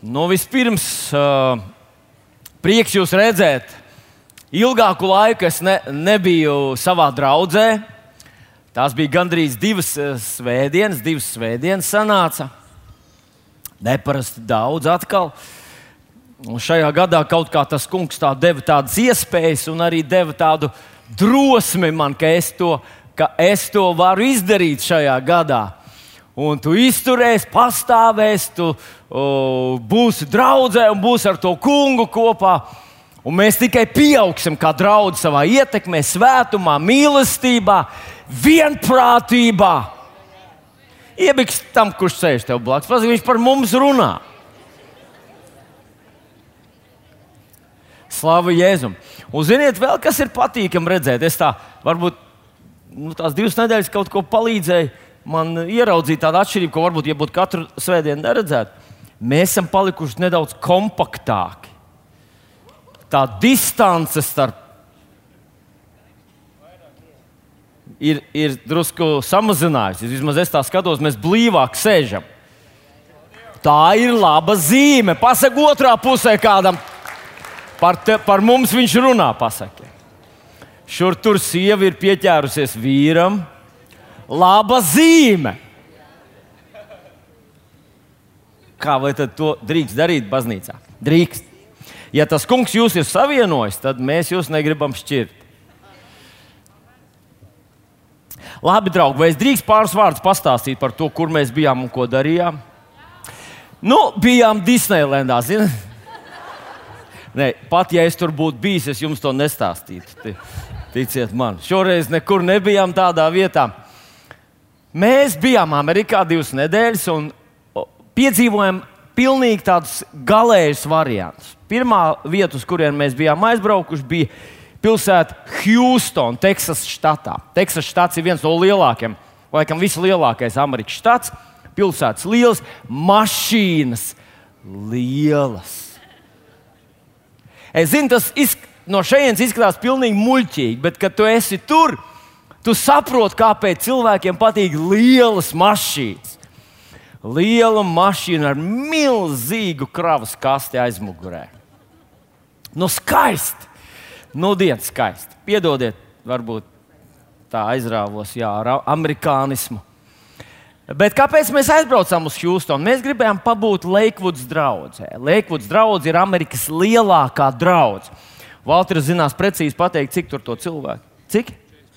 Vispirms, prieks jūs redzēt. Ilgāku laiku es nebiju savā draudzē. Tās bija gandrīz divas svētdienas sanāca. Neparasti daudz atkal. Un šajā gadā kaut kā tas kungs deva tādas iespējas un arī deva tādu drosmi man, ka es to varu izdarīt šajā gadā. Un tu izturēsi, pastāvēsi, tu būsi draudzē un būsi ar to kungu kopā. Un mēs tikai pieaugsim kā draugi savā ietekmē, svētumā, mīlestībā, vienprātībā. Iebiks tam, kurš sēž tev blakus. Protams, viņš par mums runā. Slava Jēzum. Un ziniet, vēl kas ir patīkami redzēt. Es varbūt tās 2 nedēļas kaut ko palīdzēju man ieraudzīt tādu atšķirību, ko varbūt, ja būtu katru svētdienu neredzētu. Mēs esam palikuši nedaudz kompaktāki. Tā distance starp ir drusku samazinājusies. Vismaz es tā skatos, mēs blīvāk sēžam. Tā ir laba zīme. Pasaka otrā pusē kādam. Par mums viņš runā, pasaka. Šur tur sieva ir pieķērusies vīram. Laba zīme. Kā vai tad to drīkst darīt baznīcā? Drīkst. Ja tas kungs jūs ir savienojis, tad mēs jūs negribam šķirt. Labi, draugi, vai es drīkst pāris vārdus pastāstīt par to, kur mēs bijām un ko darījām? Bijām Disneylandā, zini? Nē, pat ja es tur būtu bijis, es jums to nestāstītu. Ticiet man. Šoreiz nekur nebijām tādā vietā. Mēs bijām Amerikā 2 nedēļas un piedzīvojām pilnīgi tādus galējus variantus. Pirmā vieta, uz kurien mēs bijām aizbraukuši, bija pilsēta Houston, Teksas štatā. Teksas štats ir viens no lielākajiem, laikam vislielākais Amerikas štats. Pilsētas lielas, mašīnas lielas. Es zinu, tas no šejienes izskatās pilnīgi muļķīgi, bet, kad tu esi tur, tu saproti, kāpēc cilvēkiem patīk lielas mašīnas. Liela mašīna ar milzīgu kravas kasti aizmugurē. Skaisti. Dienas skaisti. Piedodiet, varbūt tā aizrāvos ar amerikānismu. Bet kāpēc mēs aizbraucām uz Houstonu? Mēs gribējām pabūt Lakewoods draudzē. Lakewoods draudze ir Amerikas lielākā draudze. Valters zinās precīzi pateikt, cik tur to cilvēku. Cik?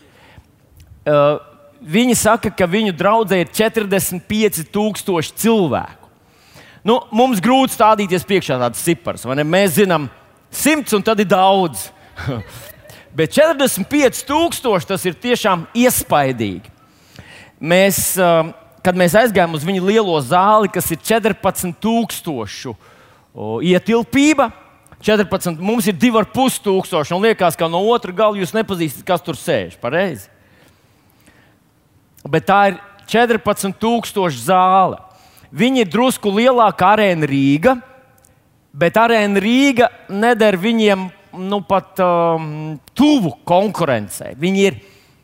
Viņi saka, ka viņu draudzē ir 45,000 cilvēku. Mums grūti stādīties priekšā tādas cipars. Mēs zinām 100 un tad ir daudz. Bet 45,000 tas ir tiešām iespaidīgi. Kad mēs aizgājām uz viņu lielo zāli, kas ir 14,000 ietilpība, 14, mums ir 2,500, un liekas, ka no otra gala jūs nepazīstat, kas tur sēž. Pareizi? Bet tā ir 14,000 zāle. Viņa ir drusku lielāka Arēna Rīga, bet Arēna Rīga neder viņiem pat tuvu konkurencei. Viņi ir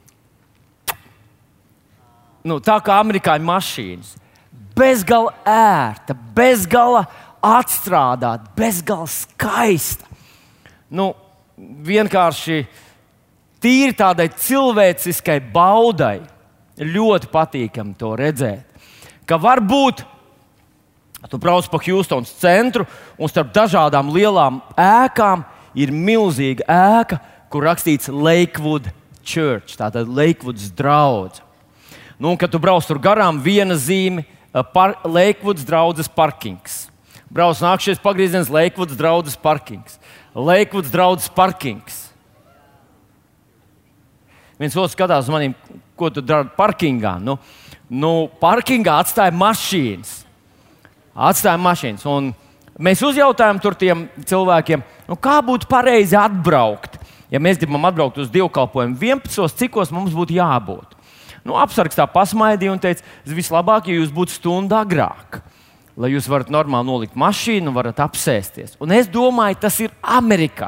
tā kā amerikāņu mašīnas. Bezgala ērta, bezgala atstrādāta, bezgala skaista. Vienkārši tīri tādai cilvēciskai baudai. Ļoti patīkami to redzēt. Ka varbūt tu brauc pa Houstonas centru un starp dažādām lielām ēkām ir milzīga ēka, kur rakstīts Lakewood Church, tātad Lakewoods draudze. Kad tu brauc tur garām, viena zīme - Lakewoods draudzes parkings. Brauc nākšais pagrieziens - Lakewoods draudzes parkings. Lakewoods draudzes parkings. Viens otrs skatās uz maniem, ko tu dari parkingā. Parkingā atstāja mašīnas. Un mēs uzjautājām tur tiem cilvēkiem, kā būtu pareizi atbraukt. Ja mēs gribam atbraukt uz dievkalpojumu 11, cikos mums būtu jābūt. Apsargs tā pasmaidīja un teica, vislabāk, ja jūs būtu stundu agrāk, lai jūs varat normāli nolikt mašīnu un varat apsēsties. Un es domāju, tas ir Amerikā.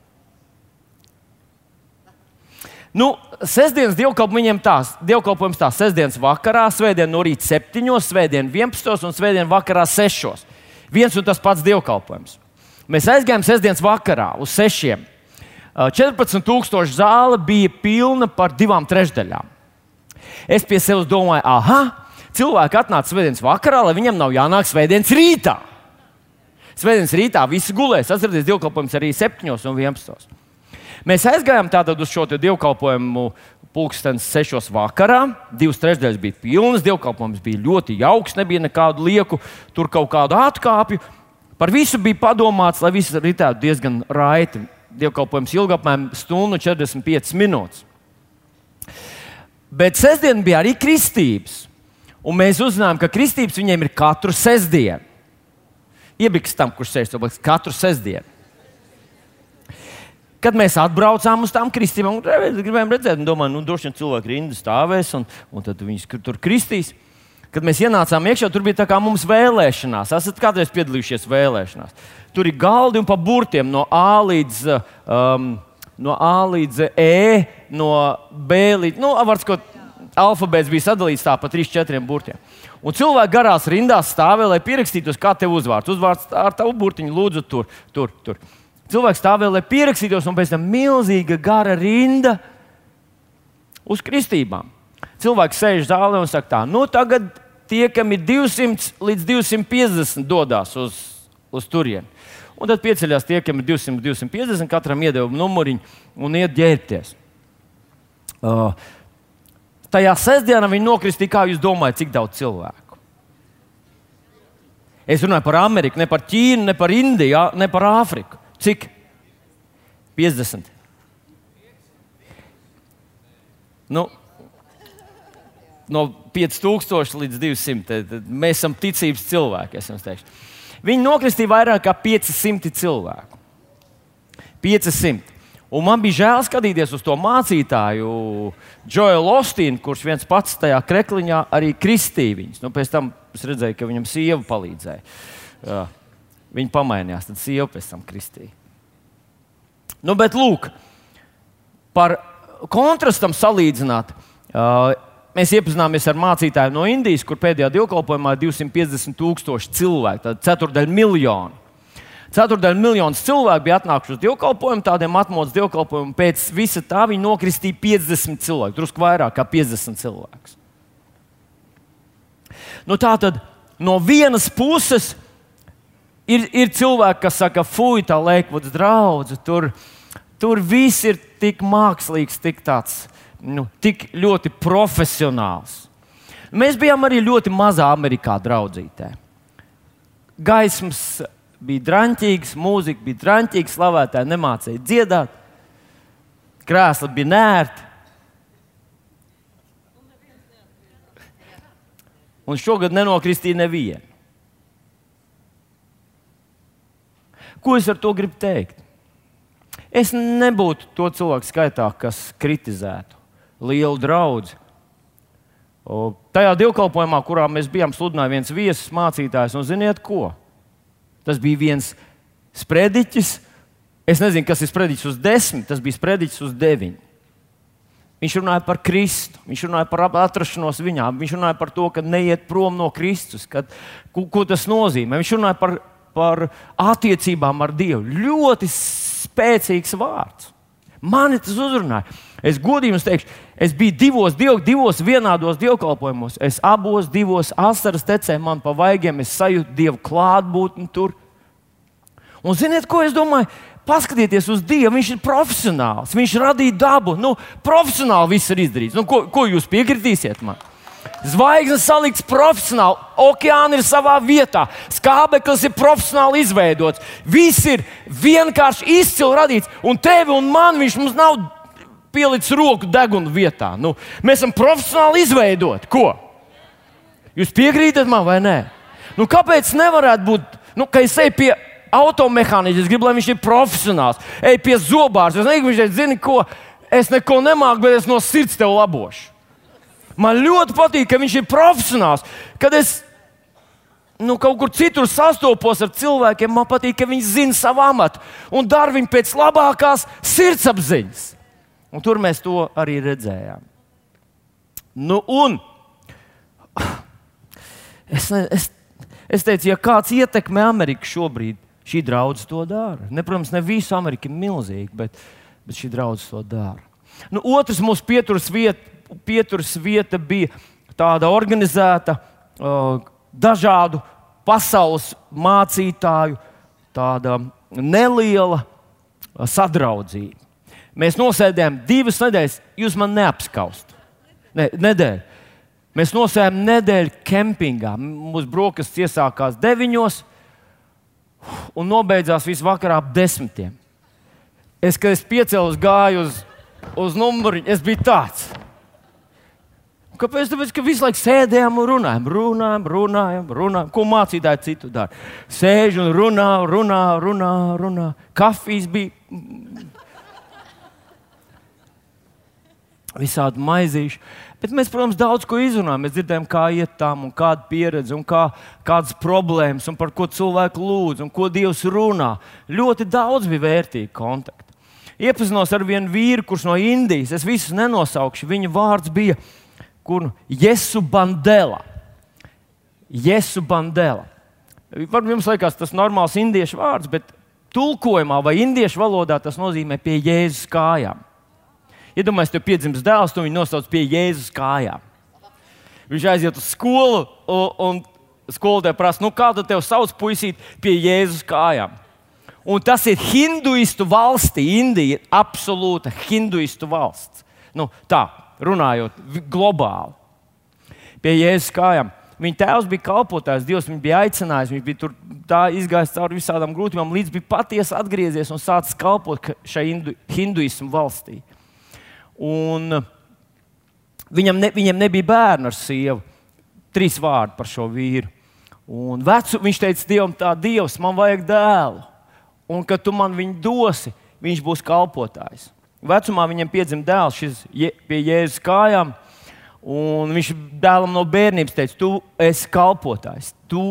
Sestdienas dievkalpojums tā sestdienas vakarā, svētdien no rīta 7, svētdien 11 un svētdien vakarā 6. Viens un tas pats dievkalpojums. Mēs aizgājām sestdienas vakarā uz 6. 14,000 zāle bija pilna par 2/3. Es pie sevis domāju, cilvēki atnāca svētdienas vakarā, lai viņam nav jānāk svētdienas rītā. Svētdienas rītā visi gulēs, atcerieties, dievkalpojums arī 7 un 11. Mēs aizgājām tātad uz šo dievkalpojumu pulkstens 6 vakarā. 2/3 bija pilnas, dievkalpojums bija ļoti jauks, nebija nekādu lieku, tur kaut kādu atkāpju. Par visu bija padomāts, lai viss ritētu diezgan raiti. Dievkalpojums ilga apmēram 1:45 minūtes. Bet sestdien bija arī kristības. Un mēs uzzinājām, ka kristības viņiem ir katru sestdienu. Iebiks tam, kurš sēž to blakus, katru sestdienu. Kad mēs atbraucām uz tām kristībām, gribējām redzēt, un domājām, droši vien cilvēki rinda stāvēs, un tad viņus tur kristīs. Kad mēs ienācām iekšā, tur bija tā kā mums vēlēšanās. Esat kādreiz piedalījušies vēlēšanās? Tur ir galdi un pa burtiem no A līdz E, no B līdz, alfabēts bija sadalīts tā pa 3-4 burtiem. Un cilvēki garās rindās stāvēja, lai pierakstītos, kā tev uzvārds. Uzvārds ar tavu burtiņu, lūdzu, tur. Cilvēki stāvēja, lai pierakstītos, un pēc tam milzīga gara rinda uz kristībām. Cilvēki sēž zālē un saka tā, tagad tie, kam ir 200 līdz 250, dodās uz turieni. Un tad pieceļās tie, kam ir 200, 250, katram iedeva numuriņu un iet ģērbties. Tajā sestdienā viņi nokristīja, kā jūs domājat, cik daudz cilvēku? Es runāju par Ameriku, ne par Ķīnu, ne par Indiju, ne par Āfriku. Cik? 50. No 5000 līdz 200. Mēs esam ticības cilvēki, es jums teikšu. Viņi nokristīja vairāk kā 500 cilvēku. 500. Un man bija žēl skatīties uz to mācītāju, Joelu Ostīnu, kurš viens pats tajā krekliņā arī kristīja viņus. Pēc tam es redzēju, ka viņam sieva palīdzēja. Viņi pamainījās, tad sieva pēc tam kristīja. Bet lūk, par kontrastam salīdzināt, mēs iepazināmies ar mācītāju no Indijas, kur pēdējā dievkalpojumā ir 250,000 cilvēku, tad 1/4 miljonu. 1/4 miljonus cilvēku bija atnākuši uz dievkalpojumu, tādiem atmodas dievkalpojumiem. Pēc visa tā viņi nokristīja 50 cilvēku, drusku vairāk kā 50 cilvēkus. Tā tad no vienas puses ir cilvēki, kas saka, fuj, tā Lakewood draudze, tur viss ir tik mākslīgs, tik tāds, tik ļoti profesionāls. Mēs bijām arī ļoti mazā Amerikā draudzītē. Gaismas bija draņķīgas, mūzika bija draņķīga, slavētāji nemācīja dziedāt, krēsli bija nērti. Un šogad nenokristīja nevienu. Ko es ar to gribu teikt? Es nebūtu to cilvēku skaitā, kas kritizētu lielu draudzi. Tajā dievkalpojumā, kurā mēs bijām, sludināja viens viesis mācītājs, un ziniet ko? Tas bija viens sprediķis. Es nezinu, kas ir sprediķis uz 10, tas bija sprediķis uz 9. Viņš runāja par Kristu, viņš runāja par atrašanos viņā, viņš runāja par to, ka neiet prom no Kristus, ko tas nozīmē. Viņš runāja par attiecībām ar Dievu. Ļoti spēcīgs vārds. Mani tas uzrunāja. Es godīgi jums teikšu, es biju divos vienādos dievkalpojumos. Es abos divos asaras tecēju man pa vaigiem, es sajūtu Dievu klātbūtni tur. Un ziniet, ko es domāju? Paskatieties uz Dievu, viņš ir profesionāls, viņš radīja dabu. Profesionāli viss ir izdarīts. Ko jūs piekritīsiet man? Zvaigznes salikts profesionāli, okeāni ir savā vietā, skābeklis ir profesionāli izveidots. Viss ir vienkārši izcili radīts, un tevi un man viņš mums nav pielicis roku deguna vietā. Mēs esam profesionāli izveidoti. Ko? Jūs piekrītat man vai nē? Kāpēc nevarētu būt, ka es eju pie automehāniķa, es gribu, lai viņš ir profesionāls, eju pie zobārs, es negribu, viņš zini, ko, es neko nemāku, bet es no sirds tev labošu. Man ļoti patīk, ka viņš ir profesionāls. Kad es kaut kur citur sastopos ar cilvēkiem, man patīk, ka viņi zina savu amatu un dara viņu pēc labākās sirdsapziņas. Un tur mēs to arī redzējām. Es teicu, ja kāds ietekmē Ameriku šobrīd, šī draudze to dara. Protams, ne visu Ameriku ir milzīgi, bet šī draudze to dara. Otrs mūsu pieturas vieta bija tāda organizēta, dažādu pasaules mācītāju, tāda neliela sadraudzība. Mēs nosēdējām 2 nedēļas, jūs man neapskaust. Nedēļu. Mēs nosēdējām nedēļu kempingā. Mūsu brokastis iesākās 9 un nobeidzās visu vakarā ap 10. Kad es piecēlos, gāju uz numuriņu, es biju tāds. Kāpēc? Tāpēc, ka visu laiku sēdējām un runājām. Ko mācītāji citu dara? Sēž un runā. Kafijas bija. Visādi maizīši. Bet mēs, protams, daudz ko izrunājam. Mēs dzirdējām, kā iet tam un kāda pieredze un kādas problēmas un par ko cilvēku lūdz un ko Dievs runā. Ļoti daudz bija vērtīgi kontakti. Iepazinos ar vienu vīru, kurš no Indijas. Es visus nenosaukšu. Viņa vārds bija Jesu Bandela. Varbūt jums liekas, tas ir normāls indiešu vārds, bet tulkojumā vai indiešu valodā tas nozīmē pie Jēzus kājām. Iedomājieties, tev piedzims dēls, tu viņu nosauc pie Jēzus kājām. Viņš aiziet uz skolu un skolotāja prasa, kā tu tev sauc puisīt pie Jēzus kājām. Un tas ir hinduistu valstī. Indija ir absolūta hinduistu valsts. Tā, runājot globāli. Pie Jēzus kājām. Viņa tēvs bija kalpotājs, Dievs viņu bija aicinājis, viņš bija tur izgājis cauri visādām grūtībām, līdz bija patiesi atgriezies un sācis kalpot šai hinduismu valstī. Un viņam nebija bērnu ar sievu. 3 vārdi par šo vīru. Un viņš teica Dievam, Dievs, man vajag dēlu. Un kad tu man viņu dosi, viņš būs kalpotājs. Vecumā viņam piedzima dēls, šis pie Jēzus kājām. Un viņš dēlam no bērnības teica, tu esi kalpotājs.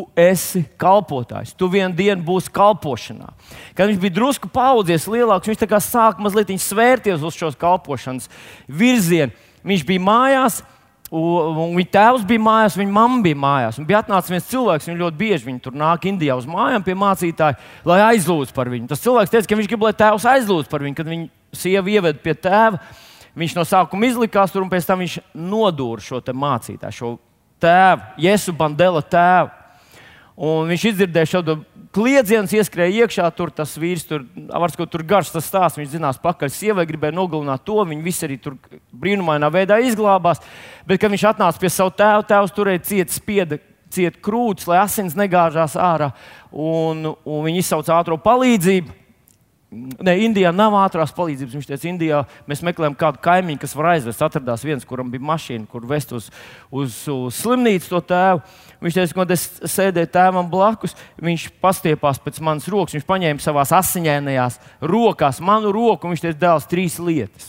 Tu vienu dienu būsi kalpošanā. Kad viņš bija drusku paaudzies lielāks, viņš sāka mazliet svērties uz šos kalpošanas virzienu. Viņš bija mājās, un viņa tēvs bija mājās, viņa mamma bija mājās. Un bija atnācis viens cilvēks, viņu ļoti bieži viņi tur nāk Indijā uz mājām pie mācītāja, lai aizlūdz par viņu. Tas cilvēks teica, ka viņš grib, lai tēvs aizlūdz par viņu, kad viņa sieva ieved pie tēva. Viņš no sākuma izlikās tur, un pēc tam viņš nodūra šo mācītāju, šo tēvu, Jesu Bandela tēvu. Un viņš izdzirdēja šo kliedzienu, ieskrēja iekšā, tur tas vīrs, tur garš tas stāsts, viņš zinās pakaļ sievai, gribēja nogalināt to, viņi visi arī tur brīnumainā veidā izglābās. Bet, kad viņš atnāca pie savu tēvu, tēvs turēja ciet krūtis, lai asins negāžās ārā, un viņi izsauca ātro palīdzību. Indijā nav ātrās palīdzības. Viņš teica, Indijā mēs meklējam kādu kaimiņu, kas var aizvest. Atradās viens, kuram bija mašīna, kur vest uz slimnīcu to tēvu. Viņš teica, kad es sēdēju tēvam blakus, viņš pastiepās pēc manas rokas. Viņš paņēma savās asiņainajās rokās manu roku, un viņš teica, dēls, 3 lietas.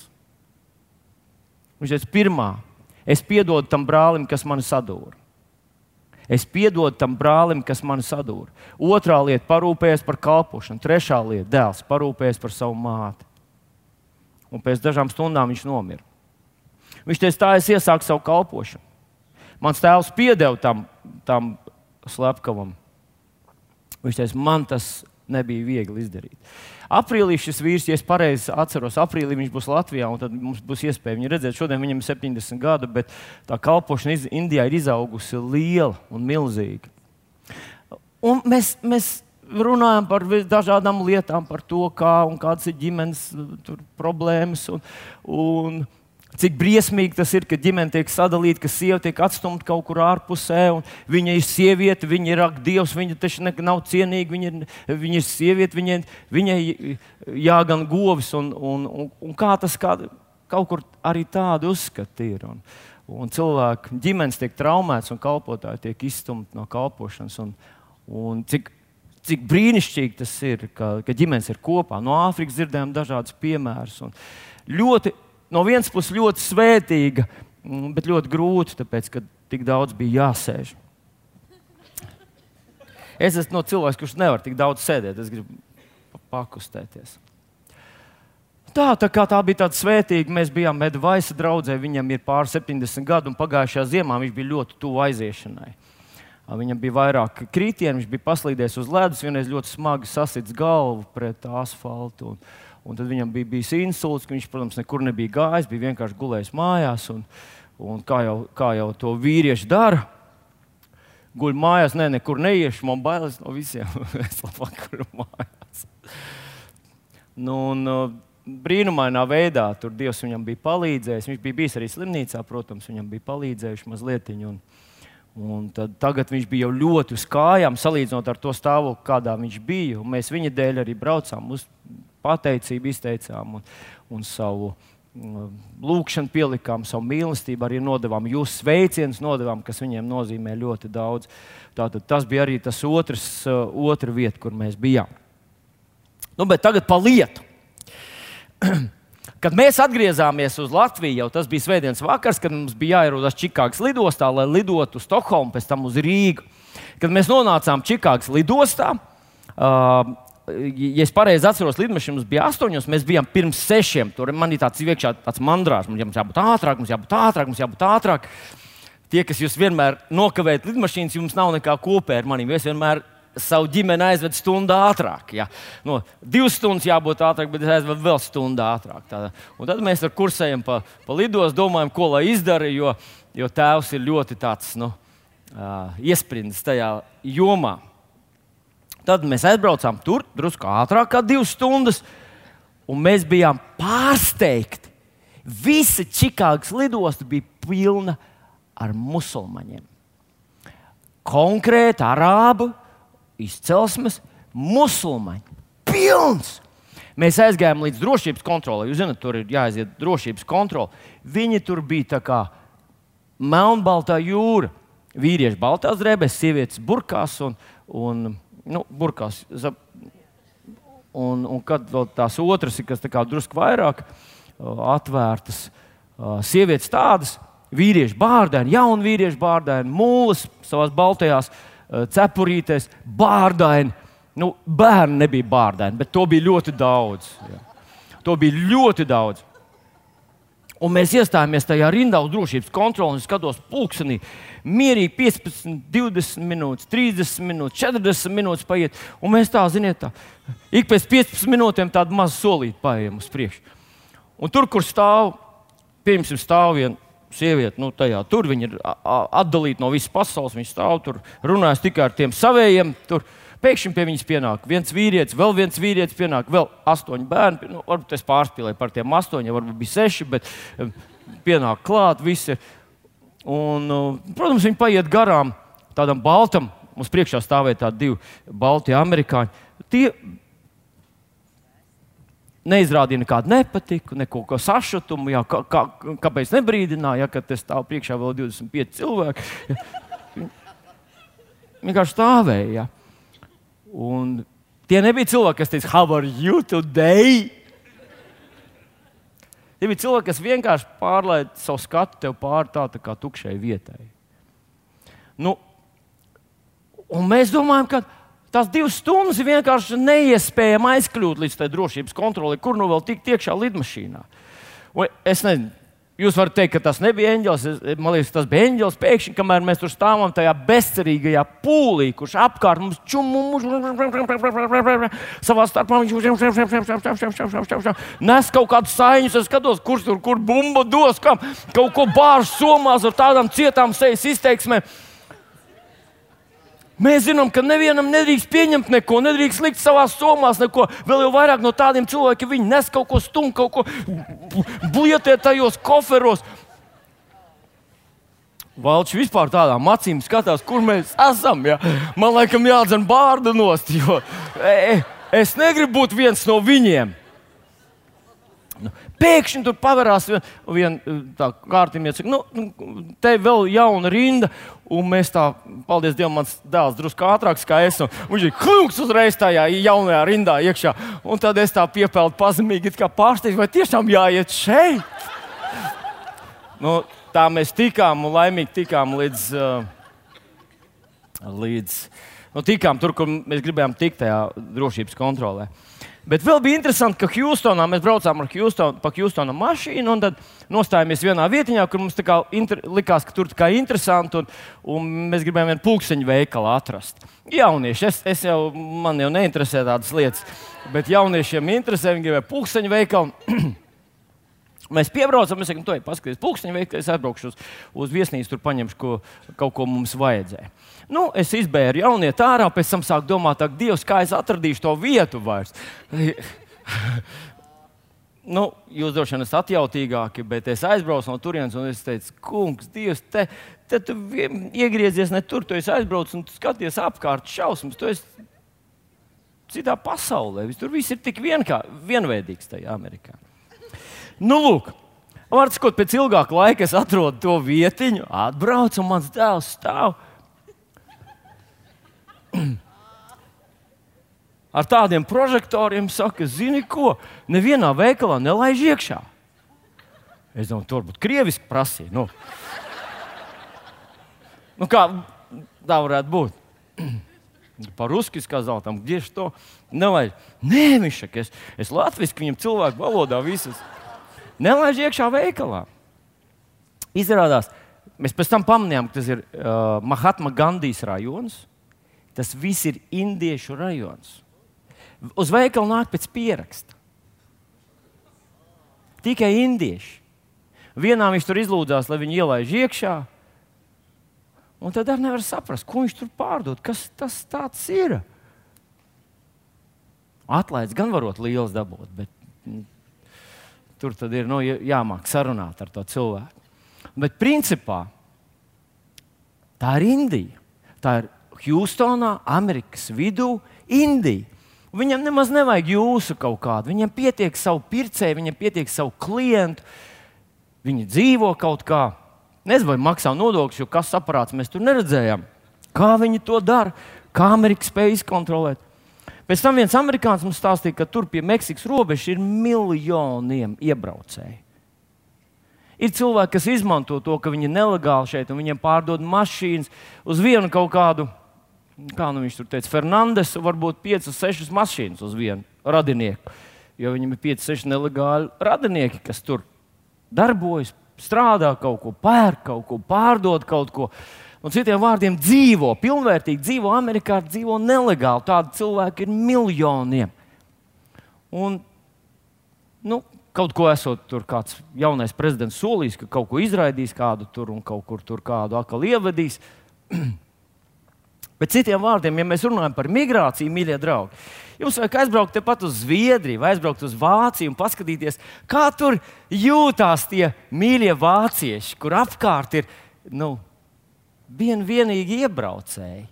Viņš teica, pirmā, es piedodu tam brālim, kas mani sadūra. Es piedodu tam brālim, kas mani sadūra. Otrā lieta, parūpējies par kalpošanu. Trešā lieta, dēls, parūpējies par savu māti. Un pēc dažām stundām viņš nomira. Viņš teica, tā es iesāku savu kalpošanu. Mans tēvs piedeva tam slepkavam. Viņš teica, man tas nebija viegli izdarīt. Aprīlī šis vīrs, ja es pareizi atceros, aprīlī viņš būs Latvijā, un tad mums būs iespēja viņu redzēt. Šodien viņam ir 70 gadu, bet tā kalpošana Indijā ir izaugusi liela un milzīga. Un mēs runājam par dažādām lietām, par to, kādas ir ģimenes problēmas un cik briesmīgi tas ir, ka ģimene tiek sadalīta, ka sieva tiek atstumta kaut kur ārpusē, un viņa ir sieviete, viņa ir Dievs, viņa taču nav cienīga, viņa ir sieviete, viņai jāgan govis, un kā tas kaut kur arī tādi uzskati ir. Un cilvēku ģimenes tiek traumēts, un kalpotāji tiek izstumti no kalpošanas, un cik brīnišķīgi tas ir, ka ģimenes ir kopā. No Āfrikas dzirdējām dažādus piemērus. No vienas puses ļoti svētīga, bet ļoti grūti, tāpēc, ka tik daudz bija jāsēž. Es esmu cilvēks, kurš nevar tik daudz sēdēt, es gribu pakustēties. Tā bija tāda svētīga, mēs bijām Medvaisa draudzē, viņam ir pār 70 gadu, un pagājušajā ziemā viņš bija ļoti tuvu aiziešanai. Viņam bija vairāk kritieni, viņš bija paslīdējis uz ledus, vienreiz ļoti smagi sasits galvu pret asfaltu. Un tad viņam bija bijis insults, ka viņš, protams, nekur nebija gājis, bija vienkārši gulējis mājās. Un kā jau to vīrieši dara, guļ mājās, nekur neiešu, man bailes no visiem. Es labāk guļu mājās. Brīnumainā veidā tur Dievs viņam bija palīdzējis. Viņš bija bijis arī slimnīcā, protams, viņam bija palīdzējuši mazlietiņu. Un tagad viņš bija jau ļoti uz kājām, salīdzinot ar to stāvokli, kādā viņš bija. Un mēs viņa dēļ arī braucām, uz pateicību izteicām un savu lūkšanu pielikām, savu mīlestību arī nodevām. Jūsu sveicienus nodevām, kas viņiem nozīmē ļoti daudz. Tātad tas bija arī tas otra vieta, kur mēs bijām. Bet tagad pa lietu. Kad mēs atgriezāmies uz Latviju, jau tas bija svētdienas vakars, kad mums bija jāierodas Čikāgas lidostā, lai lidotu uz Stokholmu, pēc tam uz Rīgu. Kad mēs nonācām Čikāgas lidostā, ja es pareizi atceros, lidmašīna mums bija 8, mēs bijām pirms 6. Tur man ir tāds mandrāžs, mums jābūt ātrāk. Tie, kas jūs vienmēr nokavējat lidmašīnas, jums nav nekā kopē ar maniem. Es vienmēr savu ģimeni aizvedu stundu ātrāk. Ja. 2 stundas jābūt ātrāk, bet es aizvedu vēl stundu ātrāk. Un tad mēs ar kursējam pa lidos, domājam, ko lai izdara, jo tēvs ir ļoti tāds iesprindis tajā jomā. Tad mēs aizbraucām tur drusku ātrāk kā 2 stundas, un mēs bijām pārsteigti. Visa Čikāgas lidosta bija pilna ar musulmaņiem. Konkrēti arābu izcelsmes musulmaņi. Pilns! Mēs aizgājām līdz drošības kontrolei. Jūs zināt, tur ir jāaiziet drošības kontrole. Viņi tur bija tā kā melnbaltā jūra. Vīrieši baltās drēbēs, sievietes burkās burkās. Un kad vēl tās otras ir, kas tā kā drusku vairāk atvērtas, sievietes tādas, vīrieši bārdaini, jauni vīrieši bārdaini, mūles savās baltajās cepurītēs, bārdaini. Bērni nebija bārdaini, bet to bija ļoti daudz. Jā. To bija ļoti daudz. Un mēs iestājāmies tajā rindā uz drošības kontroli un skatos pulkstenī. Mierīgi 15, 20 minūtes, 30 minūtes, 40 minūtes paiet. Un mēs ik pēc 15 minūtēm tādu mazu solīti paejam uz priekšu. Un tur, kur stāv viena sieviete, tur viņa ir atdalīta no visas pasaules. Viņa stāv tur, runājas tikai ar tiem savējiem. Tur pēkšņi pie viņas pienāk viens vīrietis, vēl viens vīrietis, pienāk vēl 8 bērni. Varbūt es pārspīlēju par tiem 8, varbūt bija 6, bet pienāk klāt visi. Un, protams, viņi paiet garām tādam baltam. Mums priekšā stāvēja tādi 2 balti amerikāņi. Tie neizrādīja nekādu nepatiku, neko sašutumu. Jā, kāpēc nebrīdināja, ka te stāv priekšā vēl 25 cilvēki? Vienkārši stāvēja. Jā. Un tie nebija cilvēki, kas teica, how are you today? Tie bija cilvēki, kas vienkārši pārlaida savu skatu tev pāri tā kā tukšai vietai. Un mēs domājam, ka tās 2 stundas ir vienkārši neiespējami aizkļūt līdz tai drošības kontrolei, kur nu vēl tikt iekšā lidmašīnā. Un es nezinu, jūs varat teikt, ka tas nebija eņģelis. Man liekas, tas bija eņģelis. Pēkšņi, kamēr mēs tur stāvam tajā bezcerīgajā pūlī, kurš apkārt mums savā starpā nes kaut kādus saiņus. Es skatos, kur bumba dos, kam kaut ko bāž somās ar tādām cietām sejas izteiksmēm. Mēs zinām, ka nevienam nedrīkst pieņemt neko, nedrīkst likt savās somās neko. Vēl jau vairāk no tādiem cilvēkiem, viņi nes kaut ko stum, kaut ko blietē tajos koferos. Valčs vispār tādām acīm skatās, kur mēs esam. Ja? Man laikam jādzen bārda nost, jo es negribu būt viens no viņiem. Pēkšņi tur paverās viena kārtiniece, te vēl jauna rinda, un mēs paldies Dievam, mans dēls drusku ātrāks kā es, un viņš ir klūks uzreiz tajā jaunajā rindā iekšā, un tad es piepeldu pazemīgi, kā pārsteigts, vai tiešām jāiet šeit? Tā mēs tikām, un laimīgi tikām tikām tur, kur mēs gribējām tikt tajā drošības kontrolē. Bet vēl bija interesanti, ka Hjūstonā mēs braucām pa Hjūstona mašīnu, un tad nostājāmies vienā vietiņā, kur mums likās, ka tur tā interesanti, un mēs gribējām vienu pulksteņu veikalu atrast. Jaunieši, man jau neinteresē tādas lietas, bet jauniešiem interesē, viņi gribēja pulksteņu veikalu. Mēs piebraucam, mēs sakām, tu ej paskaties pulksteņu veikalu, es aizbraukšu uz viesnīcu, tur paņemšu kaut ko mums vajadzēja. Es izbēru jaunieti ārā, pēc tam sāku domāt, ak, Dievs, kā es atradīšu to vietu vairs. Jūs droši vien esat atjautīgāki, bet es aizbraucu no turienes un es teicu, kungs, Dievs, te tu iegriezies ne tur, tu esi aizbrauc un tu skaties apkārt šausmas, tu esi citā pasaulē. Tur viss ir tik vienveidīgs tajā Amerikā. Lūk, var sakot, pēc ilgāka laika es atrodu to vietiņu, atbraucu un mans dēls stāv. Ar tādiem prožektoriem saka, zini ko, nevienā veikalā nelaiž iekšā. Es domāju, tur varbūt krieviski prasīja. Kā tā varētu būt? По-русски сказал, там, где что. Nelaiž. Nē, viņš saka, es latviski viņam cilvēku valodā visas. Nelaiž iekšā veikalā. Izrādās, mēs pēc tam pamanījām, ka tas ir Mahatma Gandijas rajons. Tas viss ir indiešu rajons. Uz veikalu nāk pēc pieraksta. Tikai indieši. Vienā viņš tur izlūdzās, lai viņi ielaiž iekšā. Un tad arī nevar saprast, ko viņš tur pārdod. Kas tas tāds ir? Atlaids gan varot liels dabūt, bet tur tad ir jāmāk sarunāt ar to cilvēku. Bet principā tā ir Indija. Tā ir Hjūstonā, Amerikas vidū, Indija. Viņam nemaz nevajag jūsu kaut kādu. Viņam pietiek savu pircēju, viņam pietiek savu klientu. Viņi dzīvo kaut kā. Nezinu, vai maksā nodokļus, jo kas aparāts mēs tur neredzējām. Kā viņi to dara, kā Amerika spēj izkontrolēt. Pēc tam viens amerikānis mums stāstīja, ka tur pie Meksikas robežas ir miljoniem iebraucēji. Ir cilvēki, kas izmanto to, ka viņi ir nelegāli šeit, un viņiem pārdod mašīnas uz vienu kaut kādu, kā viņš tur teica, Fernandesu, varbūt 5-6 mašīnas uz vienu radinieku. Jo viņam ir 5-6 nelegāli radinieki, kas tur darbojas, strādā kaut ko, pērk kaut ko, pārdod kaut ko. Un citiem vārdiem dzīvo, pilnvērtīgi dzīvo Amerikā, dzīvo nelegāli. Tādi cilvēki ir miljoniem. Un, kaut ko esot tur kāds jaunais prezidents solījis, ka kaut ko izraidīs kādu tur un kaut kur tur kādu atkal ievedīs. Bet citiem vārdiem, ja mēs runājam par migrāciju, mīļie draugi, jums vajag aizbraukt tepat uz Zviedriju vai aizbraukt uz Vāciju un paskatīties, kā tur jūtās tie mīļie vācieši, kur apkārt ir, vienīgi iebraucēji.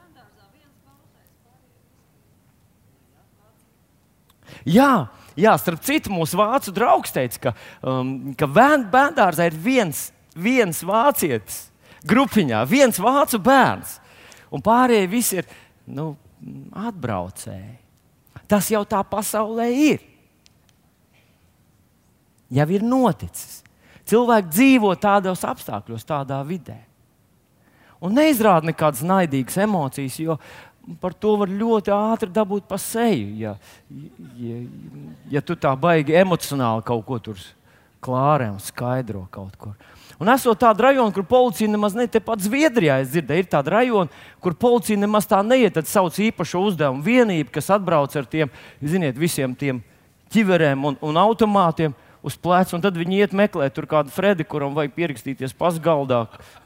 Jā, starp citu, mūsu vācu draugs teica, ka bērndārzā ir viens vācietis grupiņā, viens vācu bērns, un pārējie visi ir atbraucēji. Tas jau tā pasaulē ir. Jau ir noticis. Cilvēki dzīvo tādos apstākļos, tādā vidē. Un neizrāda nekādas naidīgas emocijas, jo par to var ļoti ātri dabūt pa seju. Ja tu tā baigi emocionāli kaut ko tur klārē un skaidro kaut kur. Un esot tāda rajona, kur policija nemaz ne tepat Zviedrijā, es dzirdēju, ir tāda rajona, kur policija nemaz tā neiet, tad sauc īpašo uzdevumu vienību, kas atbrauc ar tiem, visiem tiem ķiverēm un automātiem uz pleca, un tad viņi iet meklēt tur kādu Fredi, kuram vajag pierakstīties pasgaldā.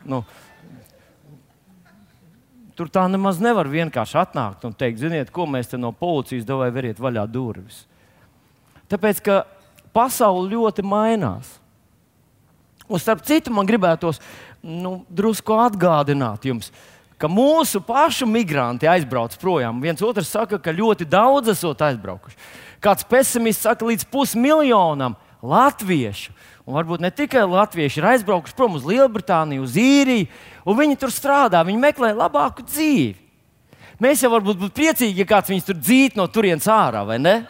Tur tā nemaz nevar vienkārši atnākt un teikt, ko mēs te no policijas davai veriet vaļā durvis. Tāpēc, ka pasaule ļoti mainās. Un starp citu, man gribētos drusku atgādināt jums, ka mūsu pašu migranti aizbrauc projām. Viens otrs saka, ka ļoti daudz esot aizbraukuši. Kāds pesimists saka, līdz 500,000 latviešu, un varbūt ne tikai latvieši, ir aizbraukuši prom uz Lielbritāniju, uz Īriju, un viņi tur strādā, viņi meklē labāku dzīvi. Mēs jau varbūt būtu priecīgi, ja kāds viņus tur dzītu no turienes ārā, vai ne?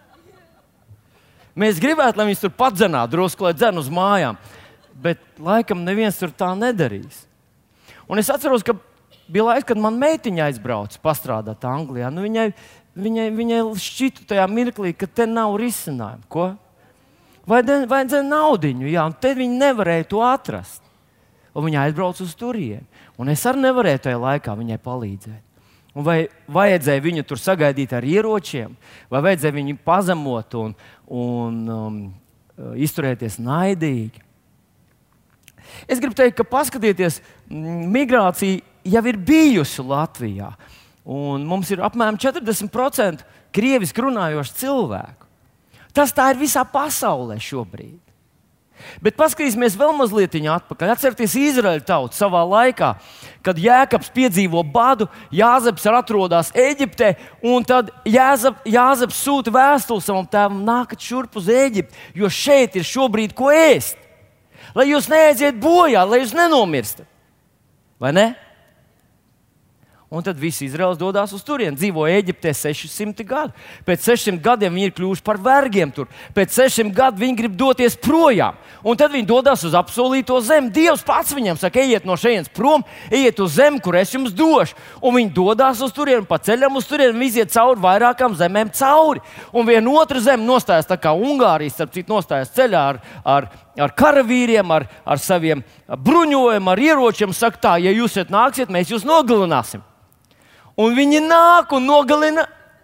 Mēs gribētu, lai viņus tur padzenātu drusku, lai dzen uz mājām. Bet laikam neviens tur tā nedarīs. Un es atceros, ka bija laiks, kad man meitiņa aizbrauca pastrādāt Anglijā. viņai šķita tajā mirklī, ka te nav risinājumu. Ko? Vajadzēja naudiņu, jā, un te viņi nevarēja to atrast. Un viņa aizbrauca uz turieni. Un es arī nevarēju tajā laikā viņai palīdzēt. Un vai vajadzēja viņu tur sagaidīt ar ieročiem, vai vajadzēja viņu pazemot un izturēties naidīgi. Es gribu teikt, ka paskatieties, migrācija jau ir bijusi Latvijā. Un mums ir apmēram 40% krieviski runājošu cilvēku. Tas tā ir visā pasaulē šobrīd. Bet paskatīsimies vēl mazliet atpakaļ. Atcerieties Izraēļa tautu savā laikā, kad Jēkabs piedzīvo badu, Jāzeps atrodas Ēģiptē, un tad Jāzeps sūta vēstuli savam tēvam: nākat šurp uz Ēģipti, jo šeit ir šobrīd ko ēst. Lai jūs neaiziet bojā, lai jūs nenomirstat. Vai ne? Un tad visi Izraels dodas uz turieni, dzīvo Ēģiptē 600 gadu. Pēc 600 gadiem viņi ir kļuvuši par vergiem tur. Pēc 600 gadiem viņi grib doties projām. Un tad viņi dodas uz apsolīto zemi. Dievs pats viņam saka: ejiet no šejienes prom, ejiet uz zemi, kur es jums došu. Un viņi dodas uz turieni, pa ceļam uz turieni, viņi iziet cauri vairākām zemēm cauri. Un viena otra zeme nostājas tā kā Ungārija, starp citu nostājas ceļā ar karavīriem, ar saviem bruņojumiem, ar ieročiem. Saka tā: ja jūs šeit nāksiet, mēs jūs nogalināsim. Un viņi nāk un nogalina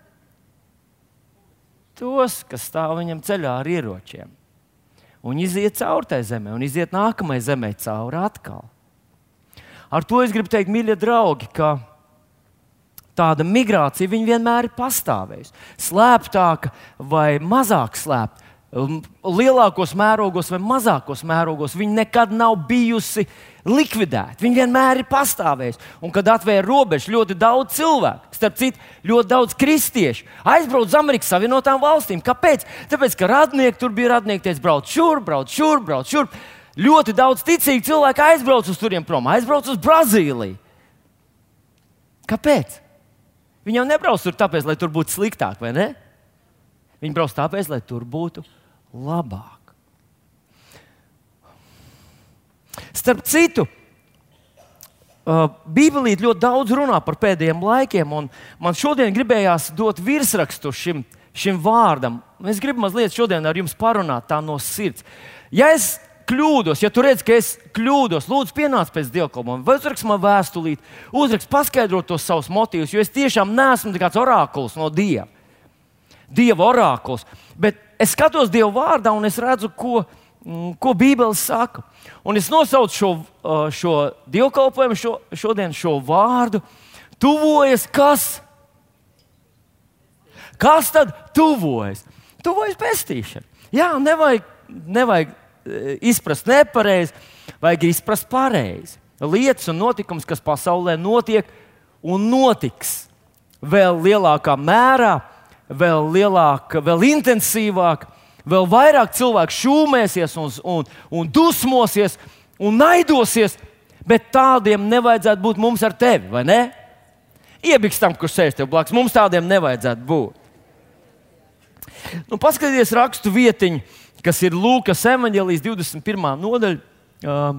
tos, kas stāv viņam ceļā ar ieročiem. Un iziet cauri tai zemē, un iziet nākamajai zemē cauri atkal. Ar to es gribu teikt, mīļie draugi, ka tāda migrācija vienmēr ir pastāvējusi. Slēptāka vai mazāk slēpta, lielākos mērogos vai mazākos mērogos, viņa nekad nav bijusi likvidēta. Viņa vienmēr ir pastāvējusi. Un, kad atvēra robežas, ļoti daudz cilvēku, starp citu, ļoti daudz kristiešu aizbrauc uz Amerikas Savienotām valstīm. Kāpēc? Tāpēc, ka radnieki tur bija radnieki, teica: brauc šurp, brauc šurp, brauc šurp. Ļoti daudz ticīgi cilvēki aizbrauc uz turien prom, aizbrauc uz Brazīliju. Kāpēc? Viņi jau nebrauc tur tāpēc, lai tur būtu sliktāk, vai ne? Viņi brauc tāpēc, lai tur būtu labāk. Starp citu, Bībelīte ļoti daudz runā par pēdējiem laikiem, un man šodien gribējās dot virsrakstu šim vārdam. Es gribu mazliet šodien ar jums parunāt tā no sirds. Ja es kļūdos, ja tu redz, ka es kļūdos, lūdzu, pienāc pēc dievkalpojuma, vai uzrakst man vēstulīt, uzrakst, paskaidrot tos savus motīvus, jo es tiešām neesmu kāds orākuls no Dieva. Dieva orākuls. Bet es skatos Dieva vārdā un es redzu, ko Bībele saka. Un es nosaucu šo dievkalpojumu, šodien šo vārdu. Tuvojas kas? Kas tad tuvojas? Tuvojas pestīšana. Jā, nevajag izprast nepareizi, vajag izprast pareizi. Lietas un notikums, kas pasaulē notiek un notiks vēl lielākā mērā, vēl lielāk, vēl intensīvāk, vēl vairāk cilvēku šūmēsies un dusmosies un naidosies, bet tādiem nevajadzētu būt mums ar tevi, vai ne? Iebiks tam, kurš sēž tev blakus, mums tādiem nevajadzētu būt. Nu, paskatieties rakstu vietiņu, kas ir Lūkas evaņģēlijas 21. nodaļa,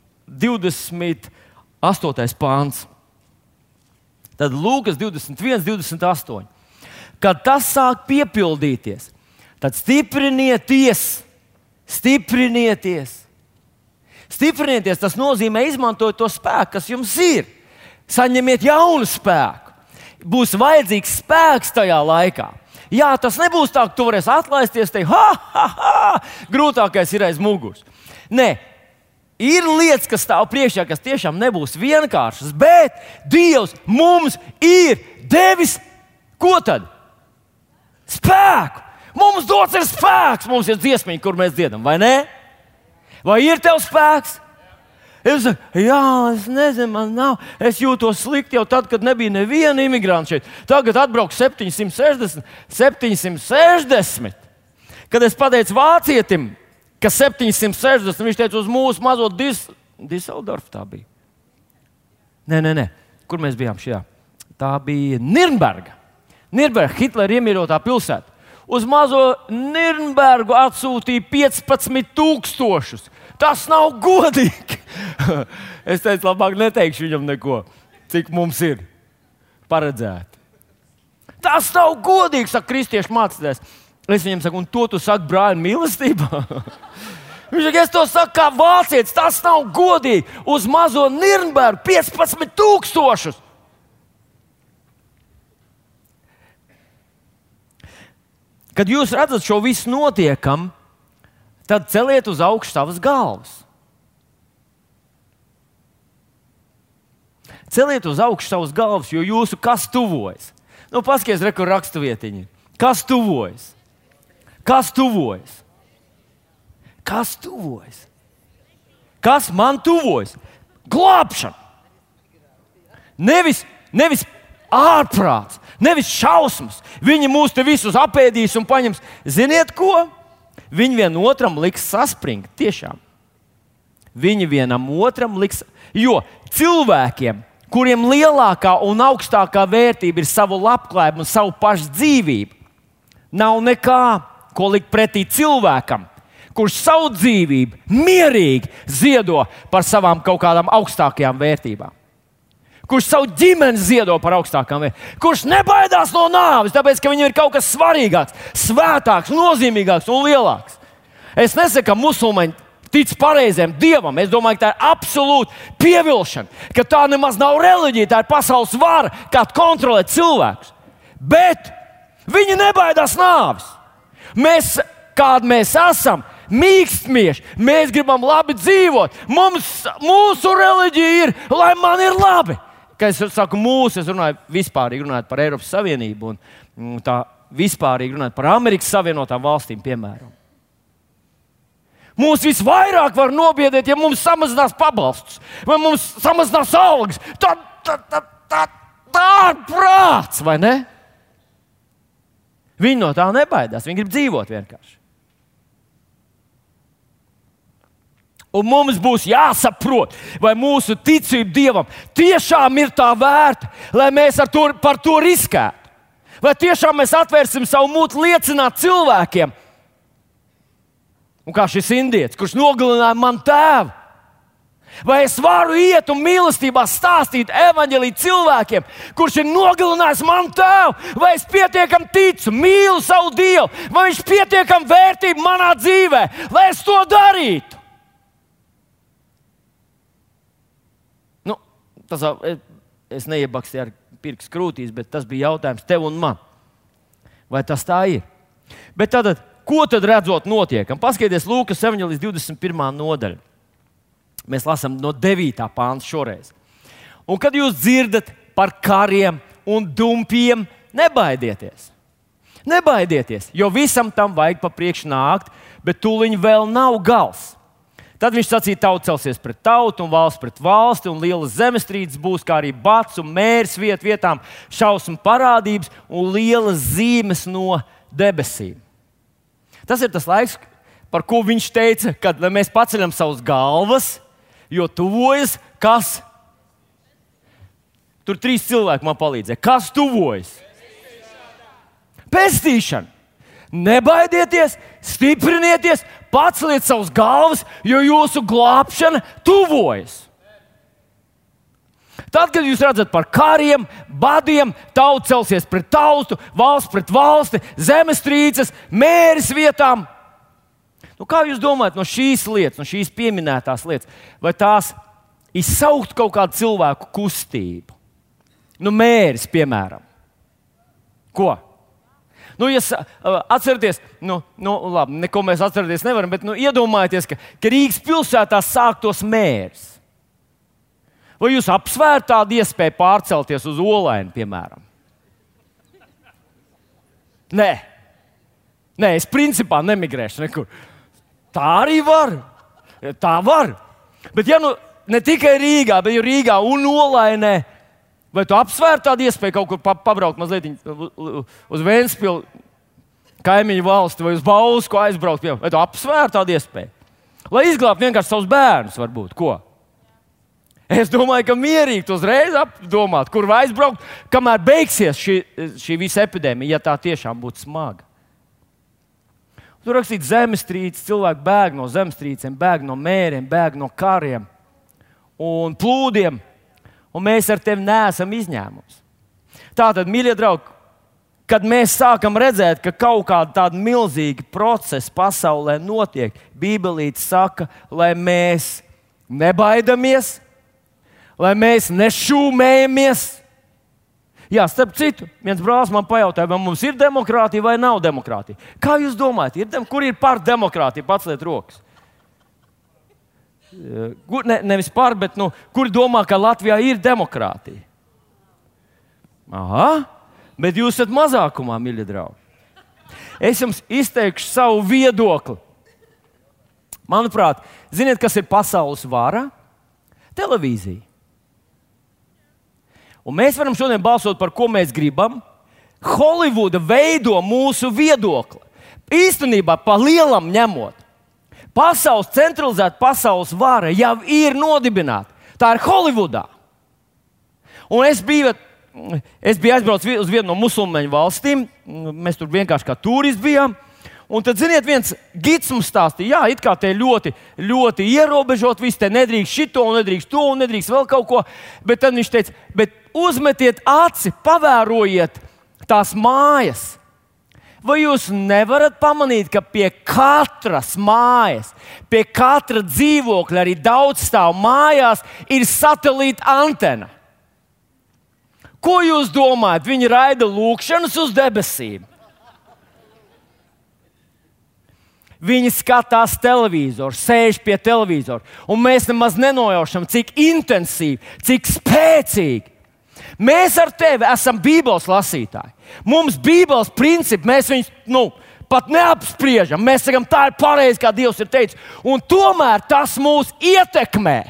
28. pāns. Tad Lūkas 21, 28. Kad tas sāk piepildīties, tad stiprinieties. Stiprinieties, tas nozīmē izmantojot to spēku, kas jums ir. Saņemiet jaunu spēku. Būs vajadzīgs spēks tajā laikā. Jā, tas nebūs tā, ka tu varēsi atlaisties, teikt, grūtākais ir aiz muguras. Nē, ir lietas, kas stāv priekšā, kas tiešām nebūs vienkāršas, bet Dievs mums ir devis ko tad? Spēku. Mums dots ir spēks, mums ir dziesmiņa, kur mēs dziedam, vai ne? Vai ir tev spēks? Es saku, jā, es nezinu, man nav. Es jūtos slikti jau tad, kad nebija neviena imigranta šeit. Tagad atbrauc 760. Kad es pateicu vācietim, ka 760, viņš teica uz mūsu mazo Diseldorfu tā bija. Nē. Kur mēs bijām šajā? Tā bija Nirnberga. Hitlera iemīrotā pilsēta. Uz mazo Nirnbergu atsūtīja 15,000. Tas nav godīgi. Es teicu, labāk neteikšu viņam neko, cik mums ir paredzēti. Tas nav godīgi, saka kristiešu mācītājs. Es viņam saku, un to tu saki brāļa mīlestībā? Viņš saka, es to saku kā vācietis, tas nav godīgi. Uz mazo Nirnbergu 15,000. Kad jūs redzat šo visu notiekam, tad celiet uz augšu savas galvas. Celiet uz augšu savas galvas, jo jūsu kas tuvojas. Paskaties, re, kur rakstuvietiņi. Kas tuvojas? Kas tuvojas? Kas tuvojas? Kas man tuvojas? Glābšana. Nevis ārprāts, nevis šausmas. Viņi mūs te visus apēdīs un paņems. Ziniet ko? Viņi vienotram liks saspringt. Tiešām. Viņi vienam otram liks. Jo cilvēkiem, kuriem lielākā un augstākā vērtība ir savu labklājību un savu pašu dzīvību, nav nekā, ko likt pretī cilvēkam, kurš savu dzīvību mierīgi ziedo par savām kaut kādām augstākajām vērtībām. Kurš savu ģimeni ziedo par augstākām vērtībām. Kurš nebaidās no nāves, tāpēc, ka viņam ir kaut kas svarīgāks, svētāks, nozīmīgāks un lielāks. Es nesaku, ka musulmaņi tic pareiziem dievam. Es domāju, ka tā ir absolūta pievilšana, ka tā nemaz nav reliģija, tā ir pasaules vara, kā kontrolēt cilvēkus. Bet viņi nebaidās nāves. Mēs, kādi mēs esam, mīkstmieši, mēs gribam labi dzīvot. Mūsu reliģija ir, lai man ir labi. Kad es saku mūsu, es runāju vispārīgi runājot par Eiropas Savienību un tā vispārīgi runājot par Amerikas Savienotām valstīm, piemēram. Mūs visvairāk var nobiedēt, ja mums samazinās pabalstus, vai mums samazinās algas. Tā ir prāts, vai ne? Viņi no tā nebaidās, viņi grib dzīvot vienkārši. Un mums būs jāsaprot, vai mūsu ticība Dievam tiešām ir tā vērta, lai mēs par to riskētu. Vai tiešām mēs atvērsim savu muti liecināt cilvēkiem, un kā šis indietis, kurš nogalināja manu tēvu. Vai es varu iet un mīlestībā stāstīt evaņģēliju cilvēkiem, kurš ir nogalinājis manu tēvu? Vai es pietiekami ticu, mīlu savu Dievu? Vai viņš pietiekami vērtību manā dzīvē, lai es to darītu? Es neiebakstīju ar pirkstu krūtīs, bet tas bija jautājums tev un man. Vai tas tā ir? Bet tad, ko tad redzot notiekam? Paskatieties Lūkas evaņģēlijas 21. nodaļa. Mēs lasām no 9. pānta šoreiz. Un kad jūs dzirdat par kariem un dumpiem, nebaidieties. Nebaidieties, jo visam tam vajag pa priekšu nākt, bet tūliņ vēl nav gals. Tad viņš sacīja, tauta celsies pret tautu un valsts pret valsti, un lielas zemestrīces būs, kā arī bats un mērs vietām, šausmu parādības un lielas zīmes no debesīm. Tas ir tas laiks, par ko viņš teica, kad mēs paceļam savus galvas, jo tuvojas kas? Tur 3 cilvēki man palīdzēja. Kas tuvojas? Pestīšana. Nebaidieties, stiprinieties, paceliet savus galvas, jo jūsu glābšana tuvojas. Tad, kad jūs redzat par kariem, badiem, tauta celsies pret tautu, valsts pret valsti, zemestrīces, mēris vietām. Kā jūs domājat no šīs lietas, no šīs pieminētās lietas, vai tās izsaukt kaut kādu cilvēku kustību? Mēris, piemēram. Ko? Ja atcerieties, labi, neko mēs atcerēties nevaram, bet iedomājieties, ka Rīgas pilsētā sāktos mērs. Vai jūs apsvērtu tādu iespēju pārcelties uz Olaini, piemēram? Nē, es principā nemigrēšu nekur. Tā arī var. Tā var. Bet ja ne tikai Rīgā, bet Rīgā un Olainē, vai tu apsvērtu tādu iespēju kaut kur pabraukt mazliet uz Ventspilu, kaimiņu valsti, vai uz Bausku aizbraukt? Vai tu apsvērtu tādu iespēju? Lai izglābtu vienkārši savus bērnus, varbūt. Ko? Es domāju, ka mierīgi tu uzreiz apdomāt, kur aizbraukt, kamēr beigsies šī visa epidēmija, ja tā tiešām būtu smaga. Tur rakstīts zemestrīces, cilvēki bēg no zemestrīcēm, bēg no mēriem, bēg no kariem un plūdiem. Un mēs ar tevi neesam izņēmums. Tātad, mīļie draugi, kad mēs sākam redzēt, ka kaut kāda tāda milzīga procesa pasaulē notiek, Bībelīte saka, lai mēs nebaidamies, lai mēs nešūmējamies. Jā, starp citu, viens brālis man pajautāja, vai mums ir demokrātija vai nav demokrātija. Kā jūs domājat, kur ir par demokrātiju? Paceliet rokas. Nevis par, bet kur domā, ka Latvijā ir demokrātija? Aha, bet jūs esat mazākumā, mīļie draugi. Es jums izteikšu savu viedokli. Manuprāt, ziniet, kas ir pasaules vara? Televīzija. Un mēs varam šodien balsot par ko mēs gribam. Holivuda veido mūsu viedokli. Īstenībā pa lielam ņemot. Pasaules centralizēta pasaules vara jau ir nodibināta. Tā ir Holivudā. Un es biju aizbraucis uz vienu no musulmaņu valstīm. Mēs tur vienkārši kā turisti bijām. Un tad, ziniet, viens gids mums stāstīja, jā, it kā te ļoti, ļoti ierobežot, viss te nedrīkst šito, un nedrīkst to, un nedrīkst vēl kaut ko. Bet tad viņš teica, bet uzmetiet aci, pavērojiet tās mājas. Vai jūs nevarat pamanīt, ka pie katras mājas, pie katra dzīvokļa, arī daudzstāvu mājās, ir satelīta antena? Ko jūs domājat? Viņi raida lūkšanas uz debesīm. Viņi skatās televizoru, sēž pie televizora, un mēs nemaz nenojaušam, cik intensīvi, cik spēcīgi. Mēs ar tevi esam Bībeles lasītāji. Mums Bībeles principi, mēs viņus pat neapspriežam. Mēs sakām, tā ir pareizi, kā Dievs ir teicis. Un tomēr tas mūs ietekmē.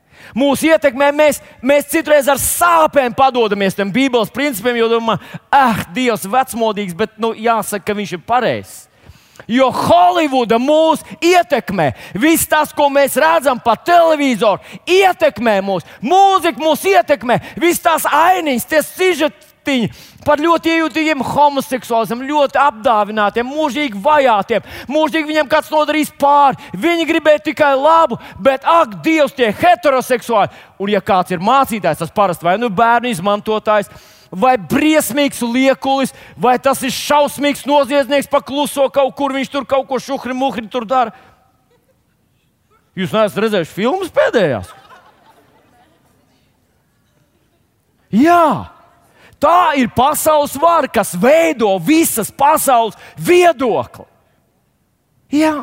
Mēs citreiz ar sāpēm padodamies tam Bībeles principiem, jo domājam, Dievs vecmodīgs, bet jāsaka, ka viņš ir pareizs. Jo Holivuda mūs ietekmē. Viss tas, ko mēs redzam pa televizoru, ietekmē mūs. Mūzika mūs ietekmē. Viss tās ainiņas, tie sižetiņi par ļoti iejūtīgiem homoseksuāliem, ļoti apdāvinātiem, mūžīgi vajātiem. Mūžīgi viņiem kāds nodarīs pāri. Viņi gribēja tikai labu, bet ak, Dievs, tie heteroseksuāli. Un ja kāds ir mācītājs, tas parasti vai bērnu izmantotājs, vai briesmīgs liekulis, vai tas ir šausmīgs noziedznieks, pakluso kaut kur, viņš tur kaut ko šuhri-muhri tur dara. Jūs neesat redzējuši filmas pēdējās? Jā, tā ir pasaules vara, kas veido visas pasaules viedokli. Jā.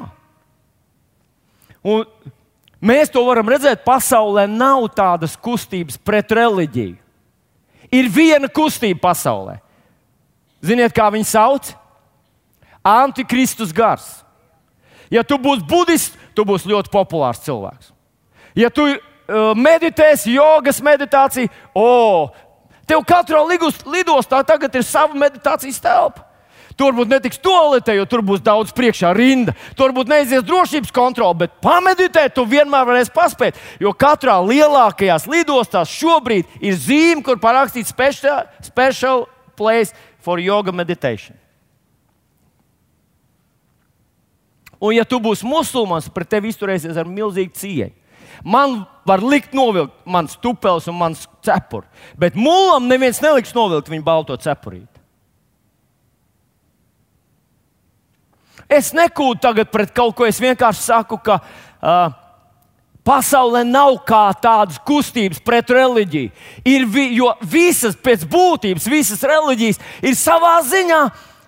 Un mēs to varam redzēt, pasaulē nav tādas kustības pret reliģiju. Ir viena kustība pasaulē. Ziniet, kā viņu sauc? Antikristus gars. Ja tu būsi budists, tu būsi ļoti populārs cilvēks. Ja tu meditēsi, jogas meditāciju, tev katrā lidostā tagad ir sava meditācijas telpa. Tur būs netiks toaletē, jo tur būs daudz priekšā rinda. Tur būs neizies drošības kontrole, bet pameditēt tu vienmēr varēsi paspēt. Jo katrā lielākajās lidostās šobrīd ir zīme, kur parakstīts special place for yoga meditation. Un ja tu būsi musulmanis, pret tevi izturēsies ar milzīgu cieņu. Man var likt novilkt mans tupels un mans cepuri, bet mullam neviens neliks novilkt viņa balto cepurīti. Es nekūdu tagad pret kaut ko, es vienkārši saku, ka pasaulē nav kā tādas kustības pret reliģiju. Jo visas pēc būtības, visas reliģijas ir savā ziņā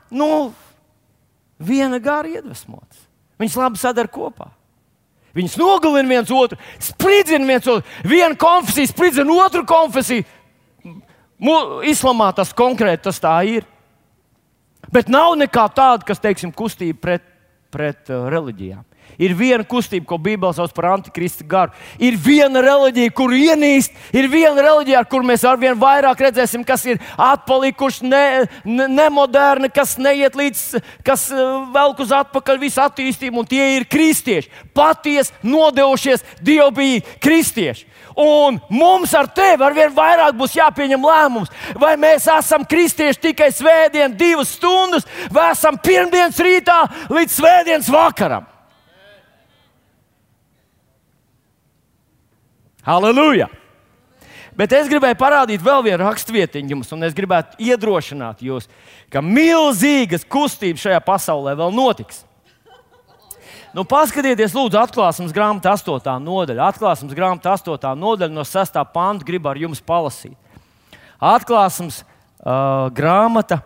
viena gara iedvesmotas. Viņas labi sadara kopā. Viņas nogalina viens otru, spridzina viens otru. Viena konfesija spridzina otru konfesiju. Islamā tas konkrēti tas tā ir. Bet nav nekā tāda, kas, teiksim, kustība pret reliģijām. Ir viena kustība, ko Bībelē sauc par antikristu garu. Ir viena reliģija, kuru ienīst, ir viena reliģija, ar kuru mēs arvien vairāk redzēsim, kas ir atpalikuši, nemoderni, kas neiet līdz, kas velk uz atpakaļ visu attīstību, un tie ir kristieši. Patiesi nodevušies dievbijīgi kristieši. Un mums ar tevi arvien vairāk būs jāpieņem lēmums, vai mēs esam kristieši tikai svētdien 2 stundas, vai esam pirmdienas rītā līdz svētdienas vakaram. Halleluja! Bet es gribēju parādīt vēl vienu rakstvietiņu jums, un es gribētu iedrošināt jūs, ka milzīgas kustības šajā pasaulē vēl notiks. Nu, paskatieties, lūdzu, Atklāsmes grāmata 8. nodaļa. Atklāsmes grāmata 8. nodaļa no 6. panta gribu ar jums palasīt. Atklāsmes grāmata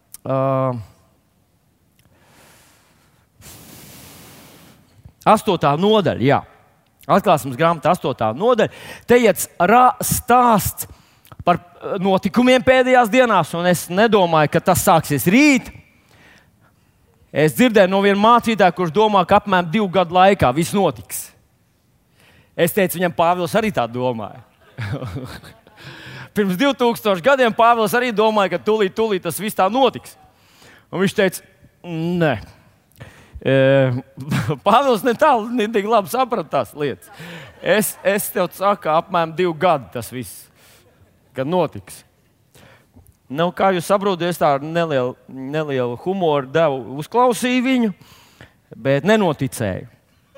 8. nodaļa, jā. Atklāsmes grāmata 8. nodaļa. Te iet stāsts par notikumiem pēdējās dienās, un es nedomāju, ka tas sāksies rīt. Es dzirdēju no viena mācītāja, kurš domā, ka apmēram 2 gadu laikā viss notiks. Es teicu, viņam Pāvils arī tā domāja. Pirms 2000 gadiem Pāvils arī domāja, ka tūlīt tas viss tā notiks. Un viņš teica, nē. Pāvils ne tik labi saprata tās lietas. Es tev saku, apmēram 2 gadi tas viss, kad notiks. Nu, kā jūs saprotat, es tā ar nelielu humoru uzklausīju viņu, bet nenoticēju.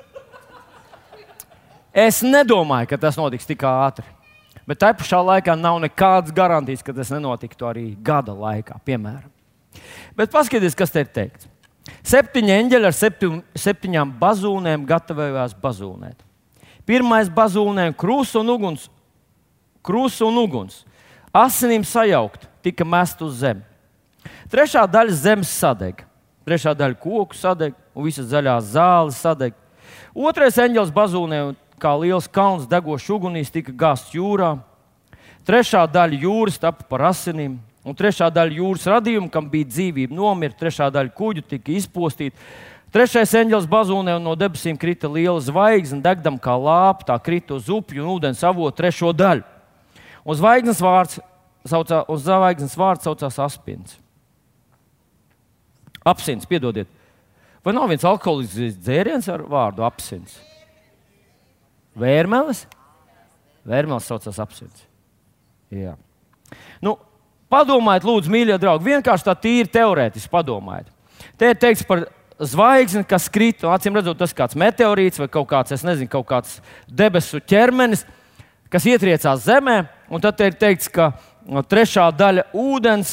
Es nedomāju, ka tas notiks tik ātri. Bet tajā pašā laikā nav nekādas garantijas, ka tas nenotiktu arī gada laikā, piemēram. Bet paskatieties, kas te ir teikts. 7 eņģeļi ar 7 bazūnēm gatavojās bazūnēt. Pirmais bazūnē krusu un uguns. Asinīm sajaukt, tika mest uz zemi. 3. daļa zemes sadeg, 3. daļa koku sadeg un visas zaļās zāles sadeg. 2. eņģelis bazūnē, kā liels kalns degošs ugunīs, tika gāsts jūrā. 3. daļa jūras tapa par asinīm, un 3. daļa jūras radījuma, kam bija dzīvība, nomira. 3. daļa kuģu tika izpostīta. 3. eņģelis bazūnē, un no debesīm krita liela zvaigzne, degdam kā lāpa, tā krita uz upju un ūdens avotu 3. daļu. Un zvaigznes vārds saucās Apsins. Apsins, piedodiet. Vai nav viens alkoholisks dzēriens ar vārdu Apsins? Vērmelis? Vērmelis saucās Apsins. Jā. Nu, padomājiet, lūdzu, mīļie draugi, vienkārši tā tīri teorētiski padomājiet. Te ir teikts par zvaigzni, kas krīt, un acīm redzot, tas kāds meteorīts vai kaut kāds debesu ķermenis, kas ietriecās zemē, un tad ir teikts, ka 3. daļa ūdens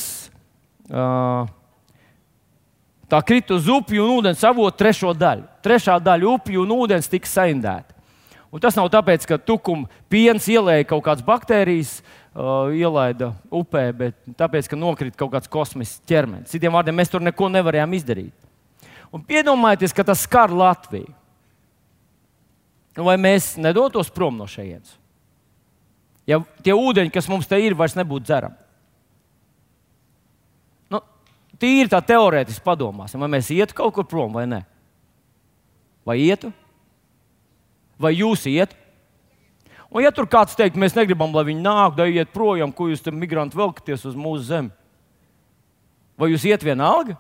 tā krita uz upju un ūdens avotu 3. daļu. 3. daļa upju un ūdens tika saindēta. Un tas nav tāpēc, ka tukuma piens ielēja kaut kādas baktērijas, ielaida upē, bet tāpēc, ka nokrita kaut kāds kosmisks ķermenis. Citiem vārdiem, mēs tur neko nevarējām izdarīt. Un piedomājieties, ka tas skar Latviju. Vai mēs nedotos prom no šejienes? Ja tie ūdeņi, kas mums te ir, vairs nebūtu dzerami. Nu, tīri tā teorētiski padomāsim, vai mēs ietu kaut kur prom vai ne? Vai ietu? Vai jūs ietu? Un ja tur kāds teikt, mēs negribam, lai viņi nāk, da iet projām, ko jūs te migranti velkaties uz mūsu zemi? Vai jūs iet vienalga?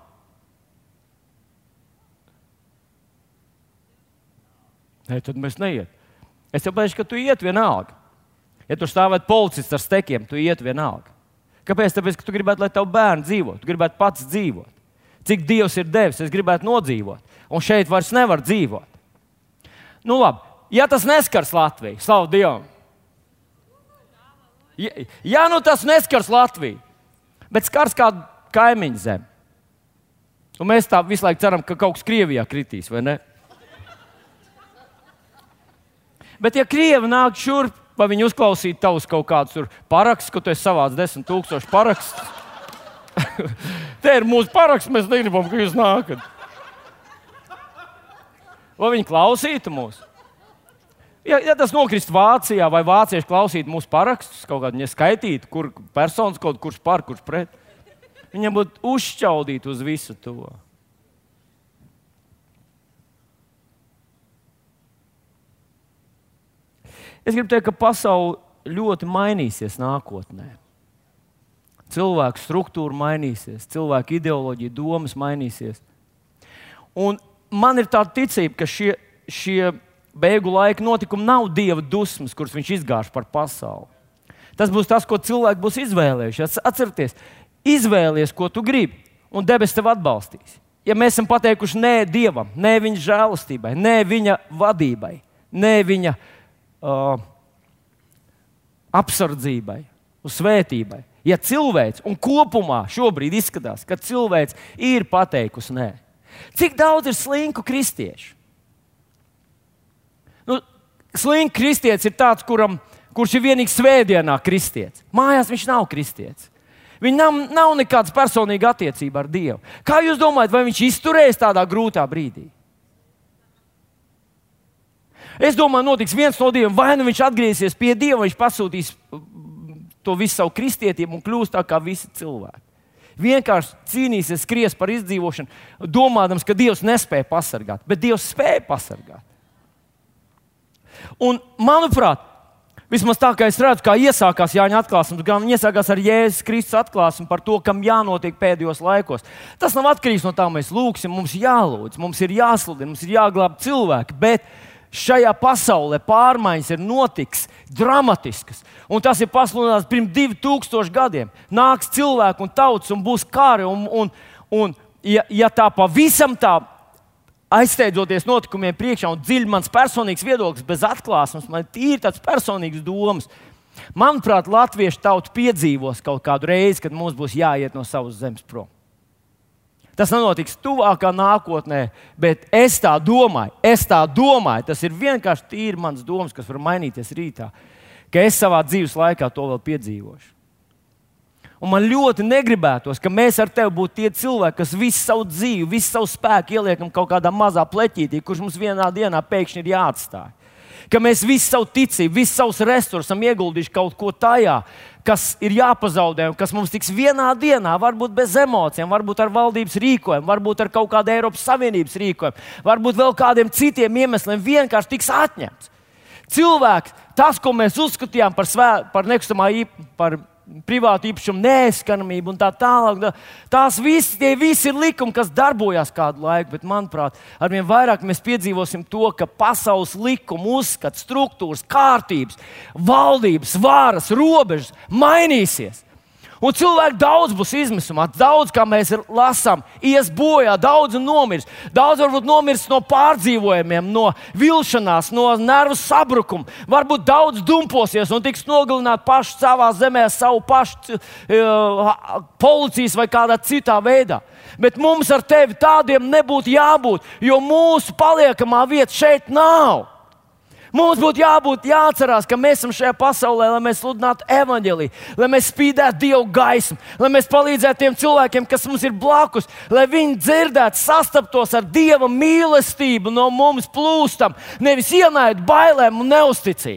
Nē, tad mēs neiet. Es tev pateikšu, ka tu iet vienalga. Ja tur stāvēt policists ar stekiem, tu iet vienalga. Kāpēc? Tāpēc, ka tu gribētu, lai tavu bērnu dzīvo. Tu gribētu pats dzīvot. Cik Dievs ir devis, es gribētu nodzīvot. Un šeit vairs nevar dzīvot. Nu labi, ja tas neskars Latviju, slavu Dievam. Ja nu tas neskars Latviju, bet skars kādu kaimiņu zemi. Un mēs tā visu laiku ceram, ka kaut kas Krievijā kritīs, vai ne? Bet ja Krievi nāk šurp, vai viņi uzklausītu tavus kaut kādus parakstus, ko tu esi savāc 10 000 parakstus. Te ir mūsu paraksts, mēs negribam, ka jūs nākat. Vai viņi klausītu mūs? Ja tas nokrist Vācijā, vai vācieši klausītu mūsu parakstus, kaut kādā skaitītu, kur personas kaut kurš par, kurš pret, viņiem būtu uzšķaudīti uz visu to. Es gribu teikt, ka pasaule ļoti mainīsies nākotnē. Cilvēku struktūra mainīsies, cilvēku ideoloģija, domas mainīsies. Un man ir tāda ticība, ka šie beigu laika notikumi nav Dieva dusmas, kuras viņš izgāž par pasauli. Tas būs tas, ko cilvēki būs izvēlējušies. Atcerieties, izvēlies, ko tu gribi, un debesis tev atbalstīs. Ja mēs esam pateikuši nē Dievam, nē viņa žēlastībai, nē viņa vadībai, nē viņa apsardzībai, uz svētībai. Ja cilvēks, un kopumā šobrīd izskatās, ka cilvēks ir pateikusi nē. Cik daudz ir slinku kristiešu? Slinks kristietis ir tāds, kurš ir vienīgi svētdienā kristietis. Mājās viņš nav kristietis. Viņam nav nekādas personīgas attiecības ar Dievu. Kā jūs domājat, vai viņš izturēs tādā grūtā brīdī? Es domāju, notiks viens no diviem. Vai nu viņš atgriezīsies pie Dieva, vai viņš pasūtīs to visu savu kristietību un kļūst tā kā visi cilvēki. Vienkārši cīnīsies, skries par izdzīvošanu, domādams, ka Dievs nespēja pasargāt, bet Dievs spēja pasargāt. Un, manuprāt, vismaz tā kā es redzu, kā iesākās Jāņa atklāsmes, gan iesākās ar Jēzus Kristus atklāsmi par to, kam jānotiek pēdējos laikos. Tas nav atkarīgs no tā, mēs lūgsim, mums jālūdz, mums ir jāsludina, mums ir jāglāb cilvēki, bet šajā pasaulē pārmaiņas ir notiks dramatiskas. Un tas ir pasludināts pirms 2000 gadiem. Nāks cilvēki un tautas un būs kari. Ja tā pavisam tā aizsteidzoties notikumiem priekšā un dziļi mans personīgs viedoklis bez atklāsmes, man ir tāds personīgs domas. Manuprāt, latviešu tauta piedzīvos kaut kādu reizi, kad mums būs jāiet no savas zemes prom. Tas nenotiks tuvākā nākotnē, bet es tā domāju, tas ir vienkārši tīri mans domas, kas var mainīties rītā, ka es savā dzīves laikā to vēl piedzīvošu. Un man ļoti negribētos, ka mēs ar tevi būtu tie cilvēki, kas visu savu dzīvi, visu savu spēku ieliekam kaut kādā mazā pleķītī, kurš mums vienā dienā pēkšņi ir jāatstāj. Ka mēs visu savu ticību, visu savus resursus esam ieguldījuši kaut ko tajā, kas ir jāpazaudē un kas mums tiks vienā dienā, varbūt bez emocijām, varbūt ar valdības rīkojumu, varbūt ar kaut kādu Eiropas Savienības rīkojumu, varbūt vēl kādiem citiem iemesliem vienkārši tiks atņemts. Cilvēks, tas, ko mēs uzskatījām par nekustamā par privātu īpašumu neaizskaramību un tā tālāk, tie visi ir likumi, kas darbojās kādu laiku, bet, manuprāt, arvien vairāk mēs piedzīvosim to, ka pasaules likumu, uzskats, struktūras, kārtības, valdības, varas, robežas mainīsies. Un cilvēki daudz būs izmisumā, daudz, kā mēs lasām, ies bojā, daudz nomirs. Daudz varbūt nomirs no pārdzīvojumiem, no vilšanās, no nervu sabrukuma. Varbūt daudz dumposies un tiks nogalināti paši savā zemē, savu pašu policijas vai kādā citā veidā. Bet mums ar tevi tādiem nebūtu jābūt, jo mūsu paliekamā vieta šeit nav. Mums būtu jāatcerās, ka mēs esam šajā pasaulē, lai mēs sludinātu evaņģēliju, lai mēs spīdētu Dievu gaismu, lai mēs palīdzētu tiem cilvēkiem, kas mums ir blakus, lai viņi dzirdētu, sastaptos ar Dieva mīlestību no mums plūstam, nevis ienaidu, bailēm un neusticību.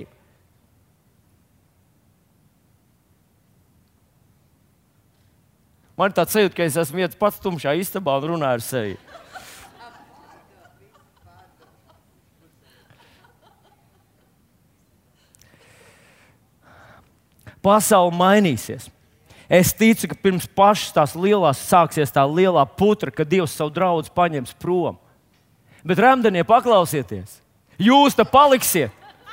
Man ir tāds sajūta, ka es esmu viens pats tumšā istabā un runāju ar sevi. Pasaule mainīsies. Es ticu, ka pirms pašas tās lielās sāksies tā lielā putra, kad Dievs savu draugu paņems prom. Bet, remdenie, paklausieties, jūs te paliksiet.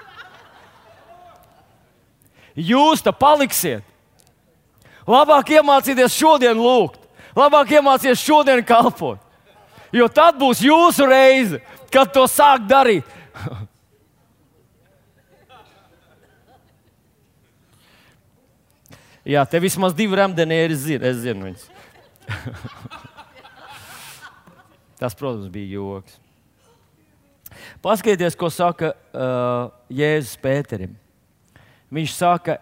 Jūs te paliksiet. Labāk iemācīties šodien lūgt, labāk iemācīties šodien kalpot. Jo tad būs jūsu reize, kad to sāk darīt. Jā, te vismaz 2 remdenieri zina, es zinu viņus. Tas, protams, bija joks. Paskatieties, ko saka Jēzus Pēterim. Viņš saka,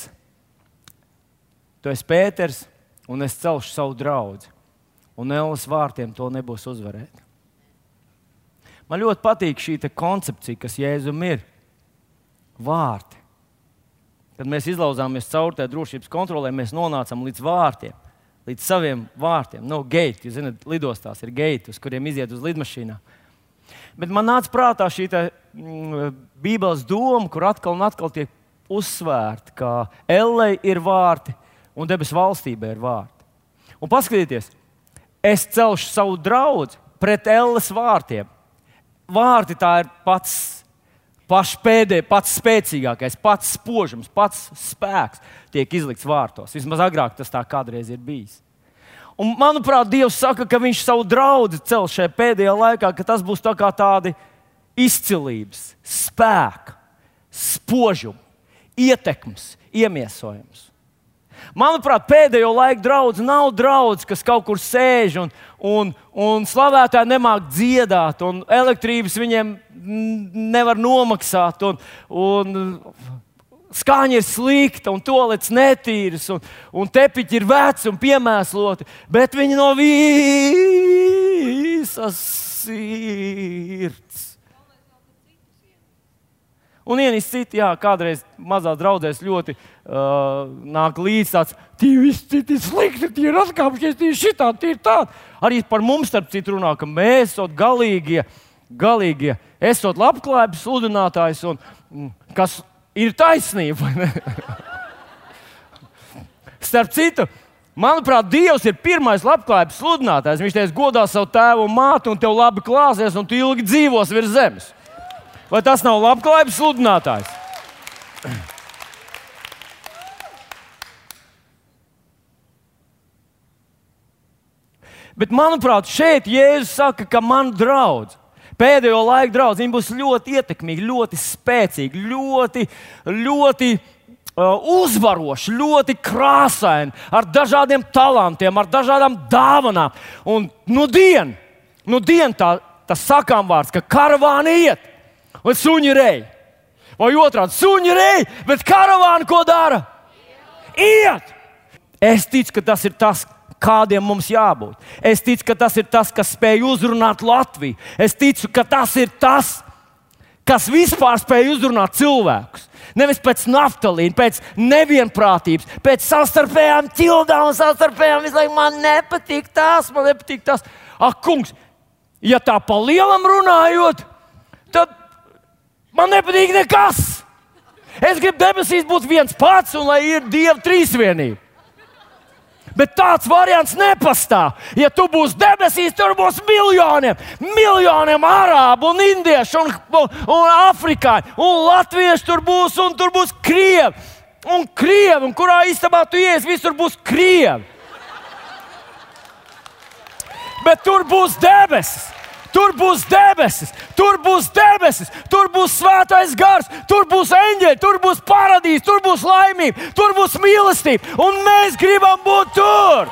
tu esi Pēters, un es celšu savu draudzi, un Elles vārtiem to nebūs uzvarēt. Man ļoti patīk šī koncepcija, kas Jēzum ir. Vārti. Kad mēs izlauzāmies caur tai drošības kontrolē, mēs nonācam līdz vārtiem, līdz saviem vārtiem. Gate, jūs zināt, lidostās ir gate, uz kuriem iziet uz lidmašīnām. Bet man nāca prātā šī Bībeles doma, kur atkal un atkal tiek uzsvērta, ka Ellei ir vārti un debesu valstībai ir vārti. Un paskatieties, es celšu savu draudzi pret Elles vārtiem. Vārti tā ir pats spēcīgākais, pats spožums, pats spēks tiek izlikts vārtos. Vismaz agrāk tas tā kādreiz ir bijis. Un, manuprāt, Dievs saka, ka viņš savu draudzi cel šajā pēdējā laikā, ka tas būs tā kā tādi izcilības, spēka, spožuma, ietekmes, iemiesojums. Manuprāt, pēdējo laiku draudz nav draudz, kas kaut kur sēž un slavētāji nemāk dziedāt, un elektrības viņiem nevar nomaksāt, un skaņa ir slikta, un toalets netīrs, un tepiķi ir veci un piemēsloti, bet viņi no visas sirds. Un ienīst citi, jā, kādreiz mazās draudzēs ļoti nāk līdz tāds, tie visi citi slikti, tie ir atkāpšies, tie ir šitādi, tie ir tādi. Arī par mums, starp citu, runā, ka mēs esot galīgie, esot labklājības sludinātājs, un kas ir taisnība, vai ne? Starp citu, manuprāt, Dievs ir pirmais labklājības sludinātājs. Viņš teica, godā savu tēvu un māti, un tev labi klāsies, un tu ilgi dzīvos virs zemes. Vai tas nav labklājības sludinātājs? Bet, manuprāt, šeit Jēzus saka, ka man draudz, pēdējo laiku draudz, viņi būs ļoti ietekmīgi, ļoti spēcīgi, ļoti uzvaroši, ļoti krāsaini, ar dažādiem talantiem, ar dažādām dāvanām. Un nu dien tas sakām vārds, ka karavāni iet. Vai suņi rej? Vai otrādi, suņi rej, bet karavāni ko dara? Iet! Es ticu, ka tas ir tas, kādiem mums jābūt. Es ticu, ka tas ir tas, kas spēj uzrunāt Latviju. Es ticu, ka tas ir tas, kas vispār spēj uzrunāt cilvēkus. Nevis pēc naftalīna, pēc nevienprātības, pēc savstarpējām ķildām un savstarpējām visu laiku man nepatīk tas. Ak, kungs, ja tā pa lielam runājot, tad man nepatīk nekas. Es gribu debesīs būt viens pats un lai ir Dieva trīsvienība. Bet tāds variants nepastāv. Ja tu būsi debesīs, tur būs miljoniem arābu un indiešu un afrikāņu un latviešu tur būs krievi. Un kurā istabā tu ies, visur būs krievi. Bet tur būs debesis. Tur būs debesis, tur būs svētais gars, tur būs eņģeļi, tur būs paradīze, tur būs laimība, tur būs mīlestība, un mēs gribam būt tur.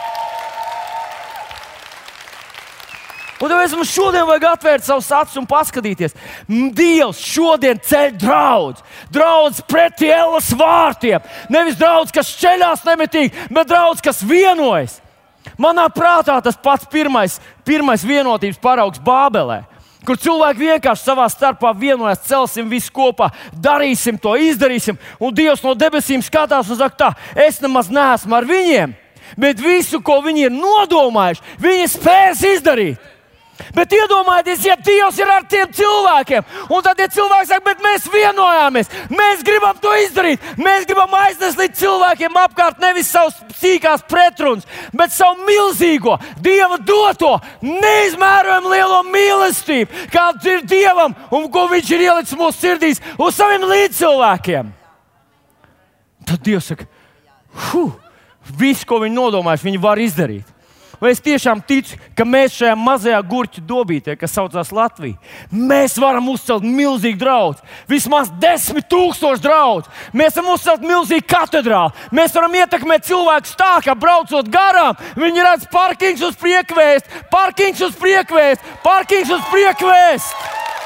Un tāpēc mums šodien vajag atvērt savus acis un paskatīties. Dievs šodien ceļ draudz pretī Ēlas vārtiem. Nevis draudz, kas šķeļās nemitīgi, bet draudz, kas vienojas. Manā prātā tas pats pirmais vienotības paraugs Bābelē, kur cilvēki vienkārši savā starpā vienojās, celsim visu kopā, darīsim to, izdarīsim, un Dievs no debesīm skatās un saka tā, es nemaz neesmu ar viņiem, bet visu, ko viņi ir nodomājuši, viņi spēs izdarīt. Bet iedomājieties, ja Dievs ir ar tiem cilvēkiem, un tad tie cilvēki saka, bet mēs vienojāmies, mēs gribam to izdarīt, mēs gribam aiznest līdz cilvēkiem apkārt nevis savus sīkās pretrunas, bet savu milzīgo, Dieva doto, neizmērojami lielo mīlestību, kāda ir Dievam un ko Viņš ir ielicis mūsu sirdīs uz saviem līdzcilvēkiem. Tad Dievs saka, visu, ko viņi nodomājuši, viņi var izdarīt. Vai es tiešām ticu, ka mēs šajā mazajā gurķu dobītē, kas saucās Latvija, mēs varam uzcelt milzīgu draugu, vismaz 10 000 draugus. Mēs varam uzcelt milzīgu katedrāli. Mēs varam ietekmēt cilvēkus tā, ka braucot garām, viņi redz parkings uz priekvēst, parkings uz priekvēst, parkings uz priekvēst.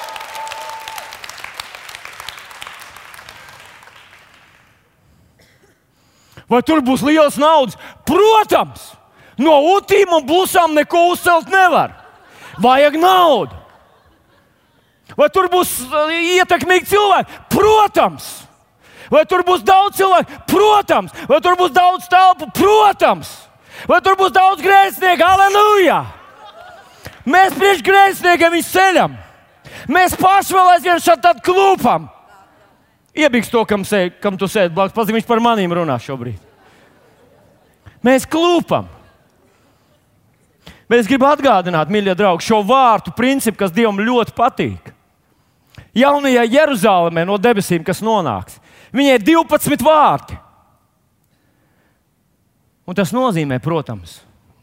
Vai tur būs liels naudas? Protams! No utīm un blusām neko uzcelt nevar. Vajag naudu. Vai tur būs ietekmīgi cilvēki? Protams. Vai tur būs daudz cilvēku? Protams. Vai tur būs daudz telpu? Protams. Vai tur būs daudz grēcinieku? Halleluja! Mēs priekš grēciniekiem viņus ceļam. Mēs paši vēl aizvien šādi tad klūpam. Iebiks to, kam tu sēdi blakus. Pats viņš par manīm runā šobrīd. Mēs klūpam. Bet es gribu atgādināt, mīļie draugi, šo vārtu principu, kas Dievam ļoti patīk. Jaunajā Jeruzālēmē no debesīm, kas nonāks, viņai ir 12 vārti. Un tas nozīmē, protams,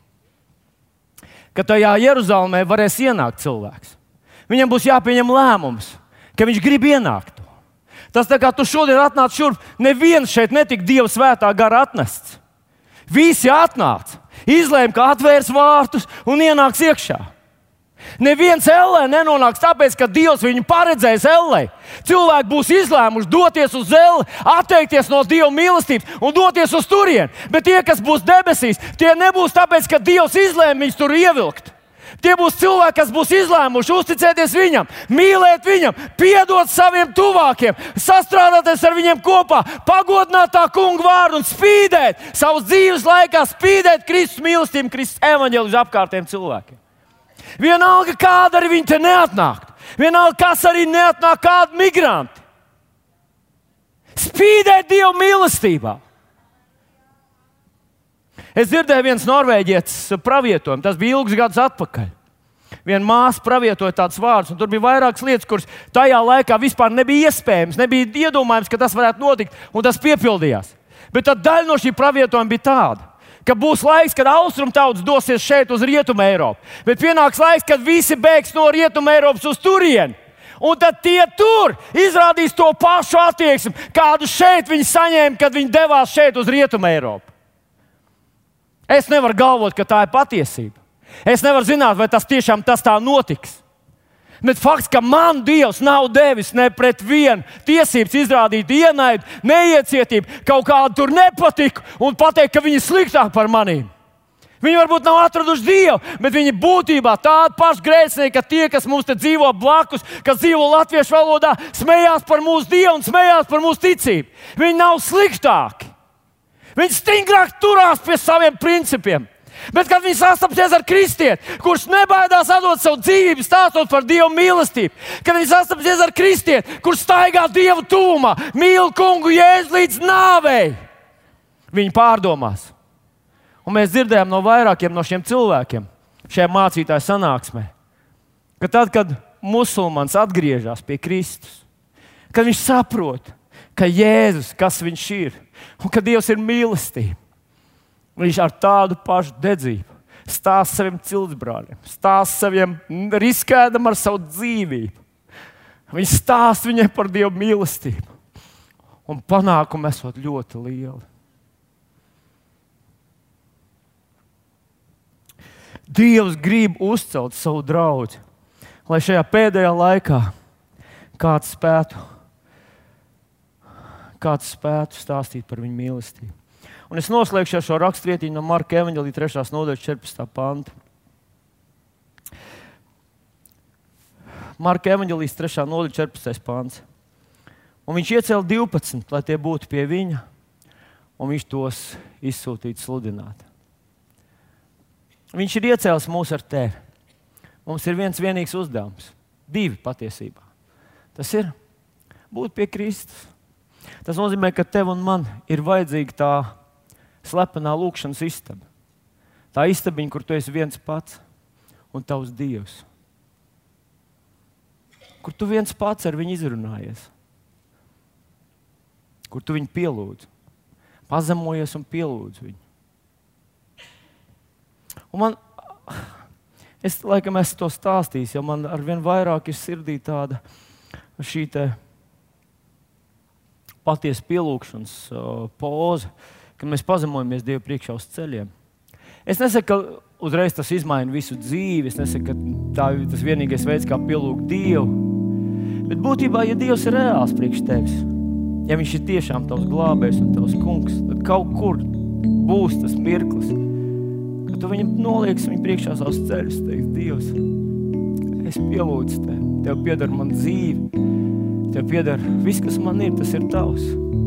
ka tajā Jeruzālēmē varēs ienākt cilvēks. Viņam būs jāpieņem lēmums, ka viņš grib ienākt. Tas tā kā tu šodien atnāc šurp, neviens šeit netika Dieva svētā gara atnests. Visi atnāca, izlēma, ka atvērs vārtus un ienāks iekšā. Neviens ellē nenonāks tāpēc, ka Dievs viņu paredzējis ellē. Cilvēki būs izlēmuši doties uz elli, atteikties no Dieva mīlestības un doties uz turieni. Bet tie, kas būs debesīs, tie nebūs tāpēc, ka Dievs izlēma viņus tur ievilkt. Tie būs cilvēki, kas būs izlēmuši uzticēties viņam, mīlēt viņam, piedot saviem tuvākiem, sastrādāties ar viņiem kopā, pagodināt tā kunga vārdu un spīdēt savas dzīves laikā, spīdēt Kristus mīlestību, Kristus evaņģēliju uz apkārtējiem cilvēkiem. Vienalga, kāda arī viņi te neatnāktu, vienalga, kas arī neatnāk kādi migranti. Spīdēt Dieva mīlestībā. Es dzirdēju viens norvēģietis pravietojumu, tas bija ilgus gadus atpakaļ. Viena māsa pravietoja tādus vārdus, un tur bija vairākas lietas, kuras tajā laikā vispār nebija iespējams, nebija iedomājams, ka tas varētu notikt, un tas piepildījās. Bet tad daļa no šī pravietojuma bija tāda, ka būs laiks, kad austrumtautas dosies šeit uz Rietumu Eiropu, bet pienāks laiks, kad visi bēgs no Rietumu Eiropas uz turieni. Un tad tie tur izrādīs to pašu attieksmi, kādu šeit viņi saņēma, kad viņi devās šeit uz Rietumu Eiropu. Es nevaru galvot, ka tā ir patiesība. Es nevaru zināt, vai tas tiešām tā notiks. Bet fakts, ka man Dievs nav devis ne pret vienu tiesības izrādīt ienaidu, neiecietību, kaut kādu tur nepatiku un pateikt, ka viņi ir sliktāk par maniem. Viņi varbūt nav atraduši Dievu, bet viņi būtībā tādi paši grēcinieki, ka tie, kas mums te dzīvo blakus, kas dzīvo latviešu valodā, smējās par mūsu Dievu un smējās par mūsu ticību. Viņi nav sliktāki. Viņi stingrāk turās pie saviem principiem. Bet, kad viņi sastapsies ar kristieti, kurš nebaidās atdot savu dzīvību, stāstot par Dieva mīlestību, kad viņi sastapsies ar kristieti, kurš staigā Dieva tuvumā, mīl kungu Jēzu līdz nāvei, viņi pārdomās. Un mēs dzirdējām no vairākiem no šiem cilvēkiem šajā mācītāju sanāksmē, ka tad, kad musulmanis atgriežas pie Kristus, kad viņš saprot, ka Jēzus, kas viņš ir, un ka Dievs ir mīlestība, viņš ar tādu pašu dedzību stāsta saviem ciltsbrāļiem, stāsta saviem riskēdam ar savu dzīvību. Viņš stāsta viņai par Dieva mīlestību. Un panākumi esot ļoti lieli. Dievs grib uzcelt savu draugu, lai šajā pēdējā laikā kāds spētu stāstīt par viņu mīlestību. Un es noslēgšu šo raksturvietiņu no Marka evaņģēlija 3. nodaļas 14. panta. Marka evaņģēlijas 3. nodaļa 14. pants. Un viņš iecēla 12, lai tie būtu pie viņa, un viņš tos izsūtītu sludināt. Viņš ir iecēlis mūs ar tevi. Mums ir viens vienīgs uzdevums. 2 patiesībā. Tas ir būt pie Kristus. Tas nozīmē, ka tev un man ir vajadzīga tā slepenā lūkšanas istaba. Tā istabiņa, kur tu esi viens pats un tavs Dievs. Kur tu viens pats ar viņu izrunājies. Kur tu viņu pielūdz. Pazemojies un pielūdz viņu. Un es laikam esmu to stāstījis, jo man arvien vairāk ir sirdī tāda šī te patiesa pielūgšanas poza, kad mēs pazemojamies Dievu priekšā uz ceļiem. Es nesaku, ka uzreiz tas izmaina visu dzīvi, es nesaku, ka tā ir tas vienīgais veids, kā pielūgt Dievu. Bet būtībā, ja Dievs ir reāls priekš tevis, ja viņš ir tiešām tavs glābējs un tavs kungs, tad kaut kur būs tas mirklis, ka tu viņam nolieks viņu priekšā savus ceļus, teiks, Dievs, es pielūdzu tevi, tev pieder man dzīve, tev pieder viss, kas man ir, tas ir tavs.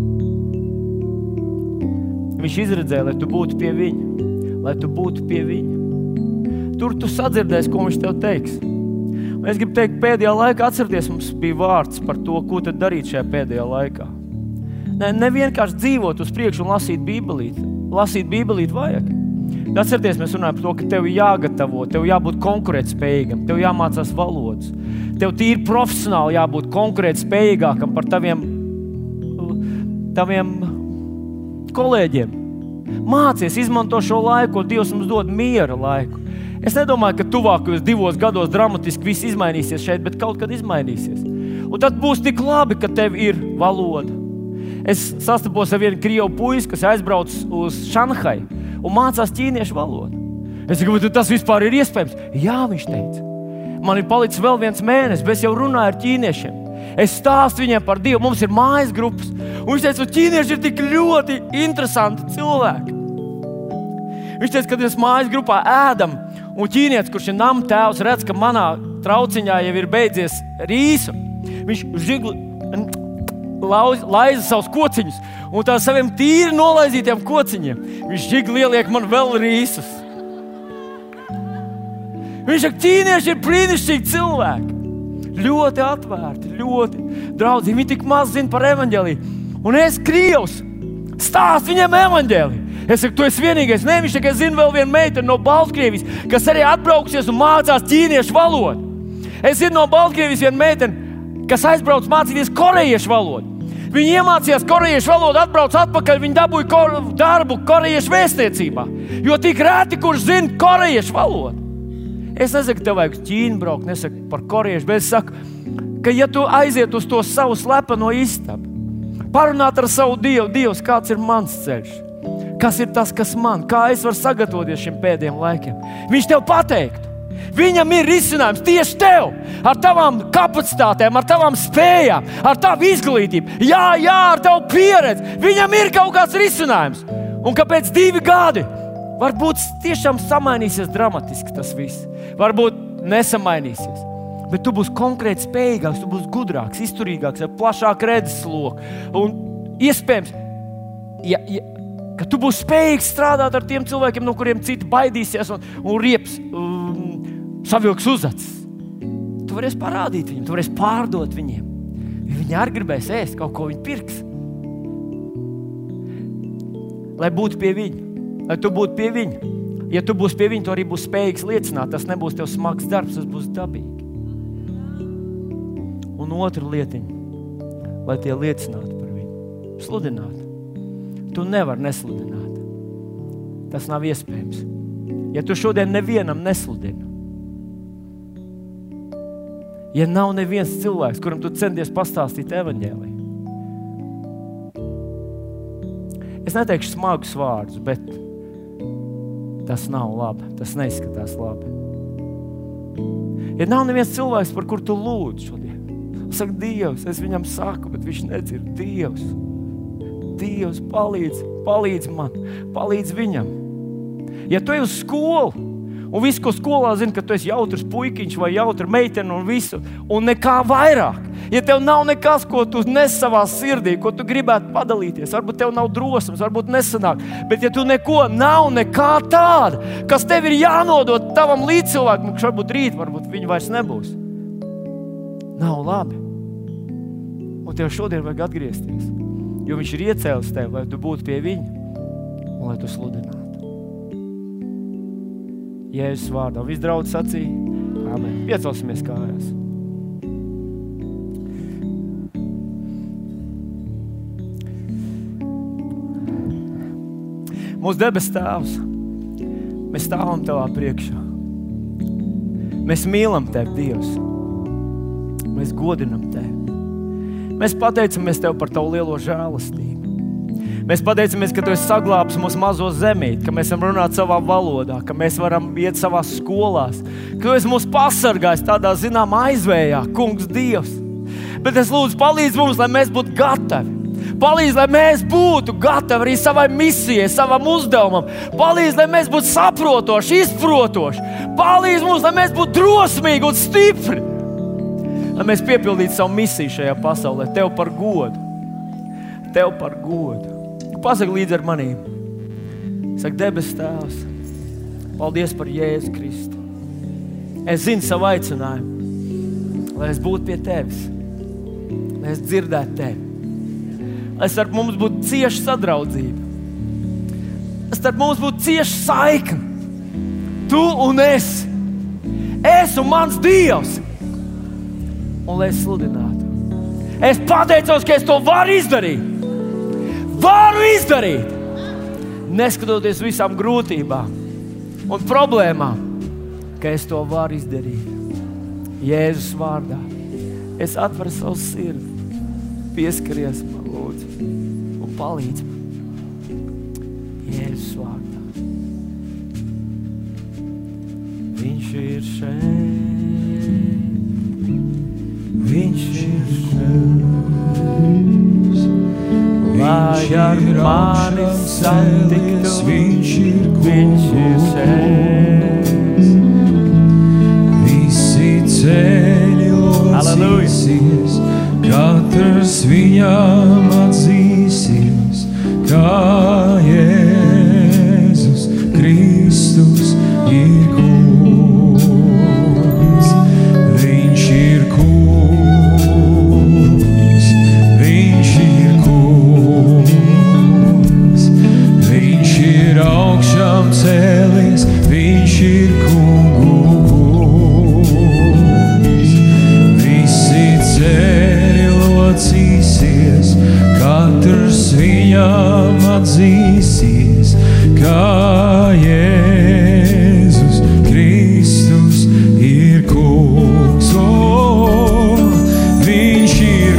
Viņš izredzēja, lai tu būtu pie viņa, lai tu būtu pie viņa. Tur tu sadzirdēsi, ko viņš tev teiks. Un es gribu teikt, pēdējā laikā atcerieties, mums bija vārds par to, ko tad darīt šajā pēdējā laikā. Ne vienkārši dzīvot uz priekšu un lasīt Bībelīti. Lasīt Bībelīti vajag. Atcerieties, mēs runājam par to, ka tev jāgatavo, tev jābūt konkurētspējīgam, tev jāmācās valodas. Tev tīri profesionāli jābūt konkurētspējīgākam par taviem kolēģiem. Mācies, izmanto šo laiku, ko Dievs mums dod, miera laiku. Es nedomāju, ka tuvākajos 2 gados dramatiski viss izmainīsies šeit, bet kaut kad izmainīsies. Un tad būs tik labi, ka tev ir valoda. Es sastapos ar vienu krievu puisi, kas aizbrauc uz Šanhai un mācās ķīniešu valodu. Es saku, vai tas vispār ir iespējams? Jā, viņš teica. Man ir palicis vēl 1 mēnesis, bet es jau runāju ar ķīniešiem. Es stāstu viņiem par Dievu, mums ir mājas grupas. Un viņš teica, ka ķīnieši ir tik ļoti interesanti cilvēki. Viņš teica, kad mēs mājas grupā ēdam, un ķīnietis, kurš ir nama tēvs, redz, ka manā trauciņā jau ir beidzies rīsu. Viņš žigli laiza savus kociņus, un tā saviem tīri nolaizītiem kociņiem viņš žigli ieliek man vēl rīsus. Viņš saka, ķīnieši ir brīnišķīgi cilvēki. Ļoti atvērti, ļoti draudzīgi. Viņi tik maz zina par evaņģēliju. Un es, krievs, stāstu viņiem evaņģēliju. Es saku, tu esi vienīgais. Nē, viņš tikai zina vēl vienu meiteni no Baltkrievijas, kas arī atbrauksies un mācās ķīniešu valodu. Es zinu no Baltkrievijas vienu meiteni, kas aizbrauc mācīties korejiešu valodu. Viņi iemācījās korejiešu valodu, atbrauc atpakaļ, viņi dabūja darbu korejiešu vēstniecībā. Jo tik reti, kurš zina korejiešu valodu. Es nesaku, ka tev vajag uz Ķīnu braukt, nesaku par korejiešu, bet es saku, ka ja tu aiziet uz to savu slepeno istabu, parunāt ar savu Dievu, Dievs, kāds ir mans ceļš, kas ir tas, kas man, kā es varu sagatavoties šiem pēdējiem laikiem. Viņš tev pateiktu. Viņam ir risinājums tieši tev, ar tavām kapacitātēm, ar tavām spējām, ar tavu izglītību. Jā, ar tavu pieredzi. Viņam ir kaut kāds risinājums. Un kāpēc 2 gadi? Varbūt tiešām samainīsies dramatiski tas viss. Varbūt nesamainīsies. Bet tu būsi konkrēti spējīgāks, tu būsi gudrāks, izturīgāks, ar plašāku redzesloku. Un iespējams, ka tu būsi spējīgs strādāt ar tiem cilvēkiem, no kuriem citi baidīsies un rieps savilks uzacis. Tu varēsi parādīt viņiem, tu varēsi pārdot viņiem. Viņi arī gribēs ēst, kaut ko viņi pirks. Lai būtu pie viņa, lai tu būtu pie viņa. Ja tu būsi pie viņa, tu arī būsi spējīgs liecināt. Tas nebūs tev smags darbs, tas būs dabīgi. Un otra lietiņa, lai tie liecinātu par viņu. Sludināt. Tu nevari nesludināt. Tas nav iespējams. Ja tu šodien nevienam nesludini, ja nav neviens cilvēks, kuram tu centies pastāstīt evaņģēliju. Es neteikšu smagus vārdus, bet tas nav labi. Tas neizskatās labi. Ja nav neviens cilvēks, par kur tu lūdz šodien, saka, Dievs, es viņam saku, bet viņš nedzird. Dievs, palīdz man, palīdz viņam. Ja tu ej uz skolu, un visu, ko skolā zina, ka tu esi jautrs puikiņš vai jautra meitene un visu, un nekā vairāk. Ja tev nav nekas, ko tu nes savā sirdī, ko tu gribētu padalīties, varbūt tev nav drosmes, varbūt nesanāk, bet ja tu neko nav, nekā tāda, kas tev ir jānodot tavam līdzcilvēkam, kurš varbūt rīt, varbūt viņi vairs nebūs. Nav labi. Un tev šodien vajag atgriezties, jo viņš ir iecēlis tev, lai tu būtu pie viņa un lai tu sludinātu. Jēzus vārdā. Viss draudz sacīja. Amen. Piecelsimies kājās. Mūsu debes Tēvs, mēs stāvam Tavā priekšā. Mēs mīlam Tevi, Dievs. Mēs godinam Tevi. Mēs pateicamies Tev par Tavu lielo žēlastību. Mēs pateicamies, ka Tu esi saglābis mūsu mazo zemīti, ka mēs varam runāt savā valodā, ka mēs varam iet savās skolās, ka Tu esi mūs pasargājis tādā zināmā aizvējā, Kungs Dievs. Bet es lūdzu, palīdz mums, lai mēs būtu gatavi. Palīdz, lai mēs būtu gatavi arī savai misijai, savam uzdevumam. Palīdz, lai mēs būtu saprotoši, izprotoši. Palīdz mums, lai mēs būtu drosmīgi un stipri. Lai mēs piepildītu savu misiju šajā pasaulē. Tev par godu. Tev par godu. Pasaka līdz ar manīm. Saka, debes Tēvs, paldies par Jēzu Kristu. Es zinu savu aicinājumu, lai es būtu pie Tevis, lai es dzirdētu Tevi, lai starp mums būtu cieša sadraudzība, lai starp mums būtu cieša saikne. Tu un es un mans Dievs, un lai es sludinātu. Es pateicos, ka es to varu izdarīt. Neskatoties visām grūtībām un problēmām, ka es to varu izdarīt. Jēzus vārdā. Es atveru savu sirdi, pieskaries man, lūdzu, un palīdz man. Jēzus vārdā. Viņš ir šeit, viņš ir šeit, lai ar mani satiktu, viņš ir šeit. Visi ceļi locīsies, katrs viņam atzīsies, kā Jēzus Kristus ir kungs. Viņš ir kungs, viņš ir kungs, viņš ir augšām cēlies, viņš ir kungs. Visi ceļi locīsies, katrs viņam atzīsies, kā Jēzus Kristus ir kungs. Viņš ir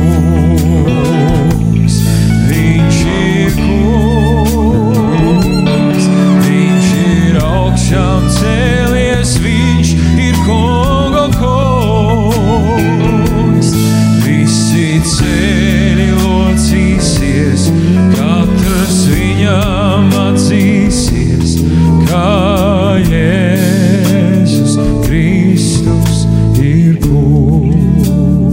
kungs, viņš ir kungs, viņš ir augšām cēlies, viņš ir kunga kungs. Visi ceļi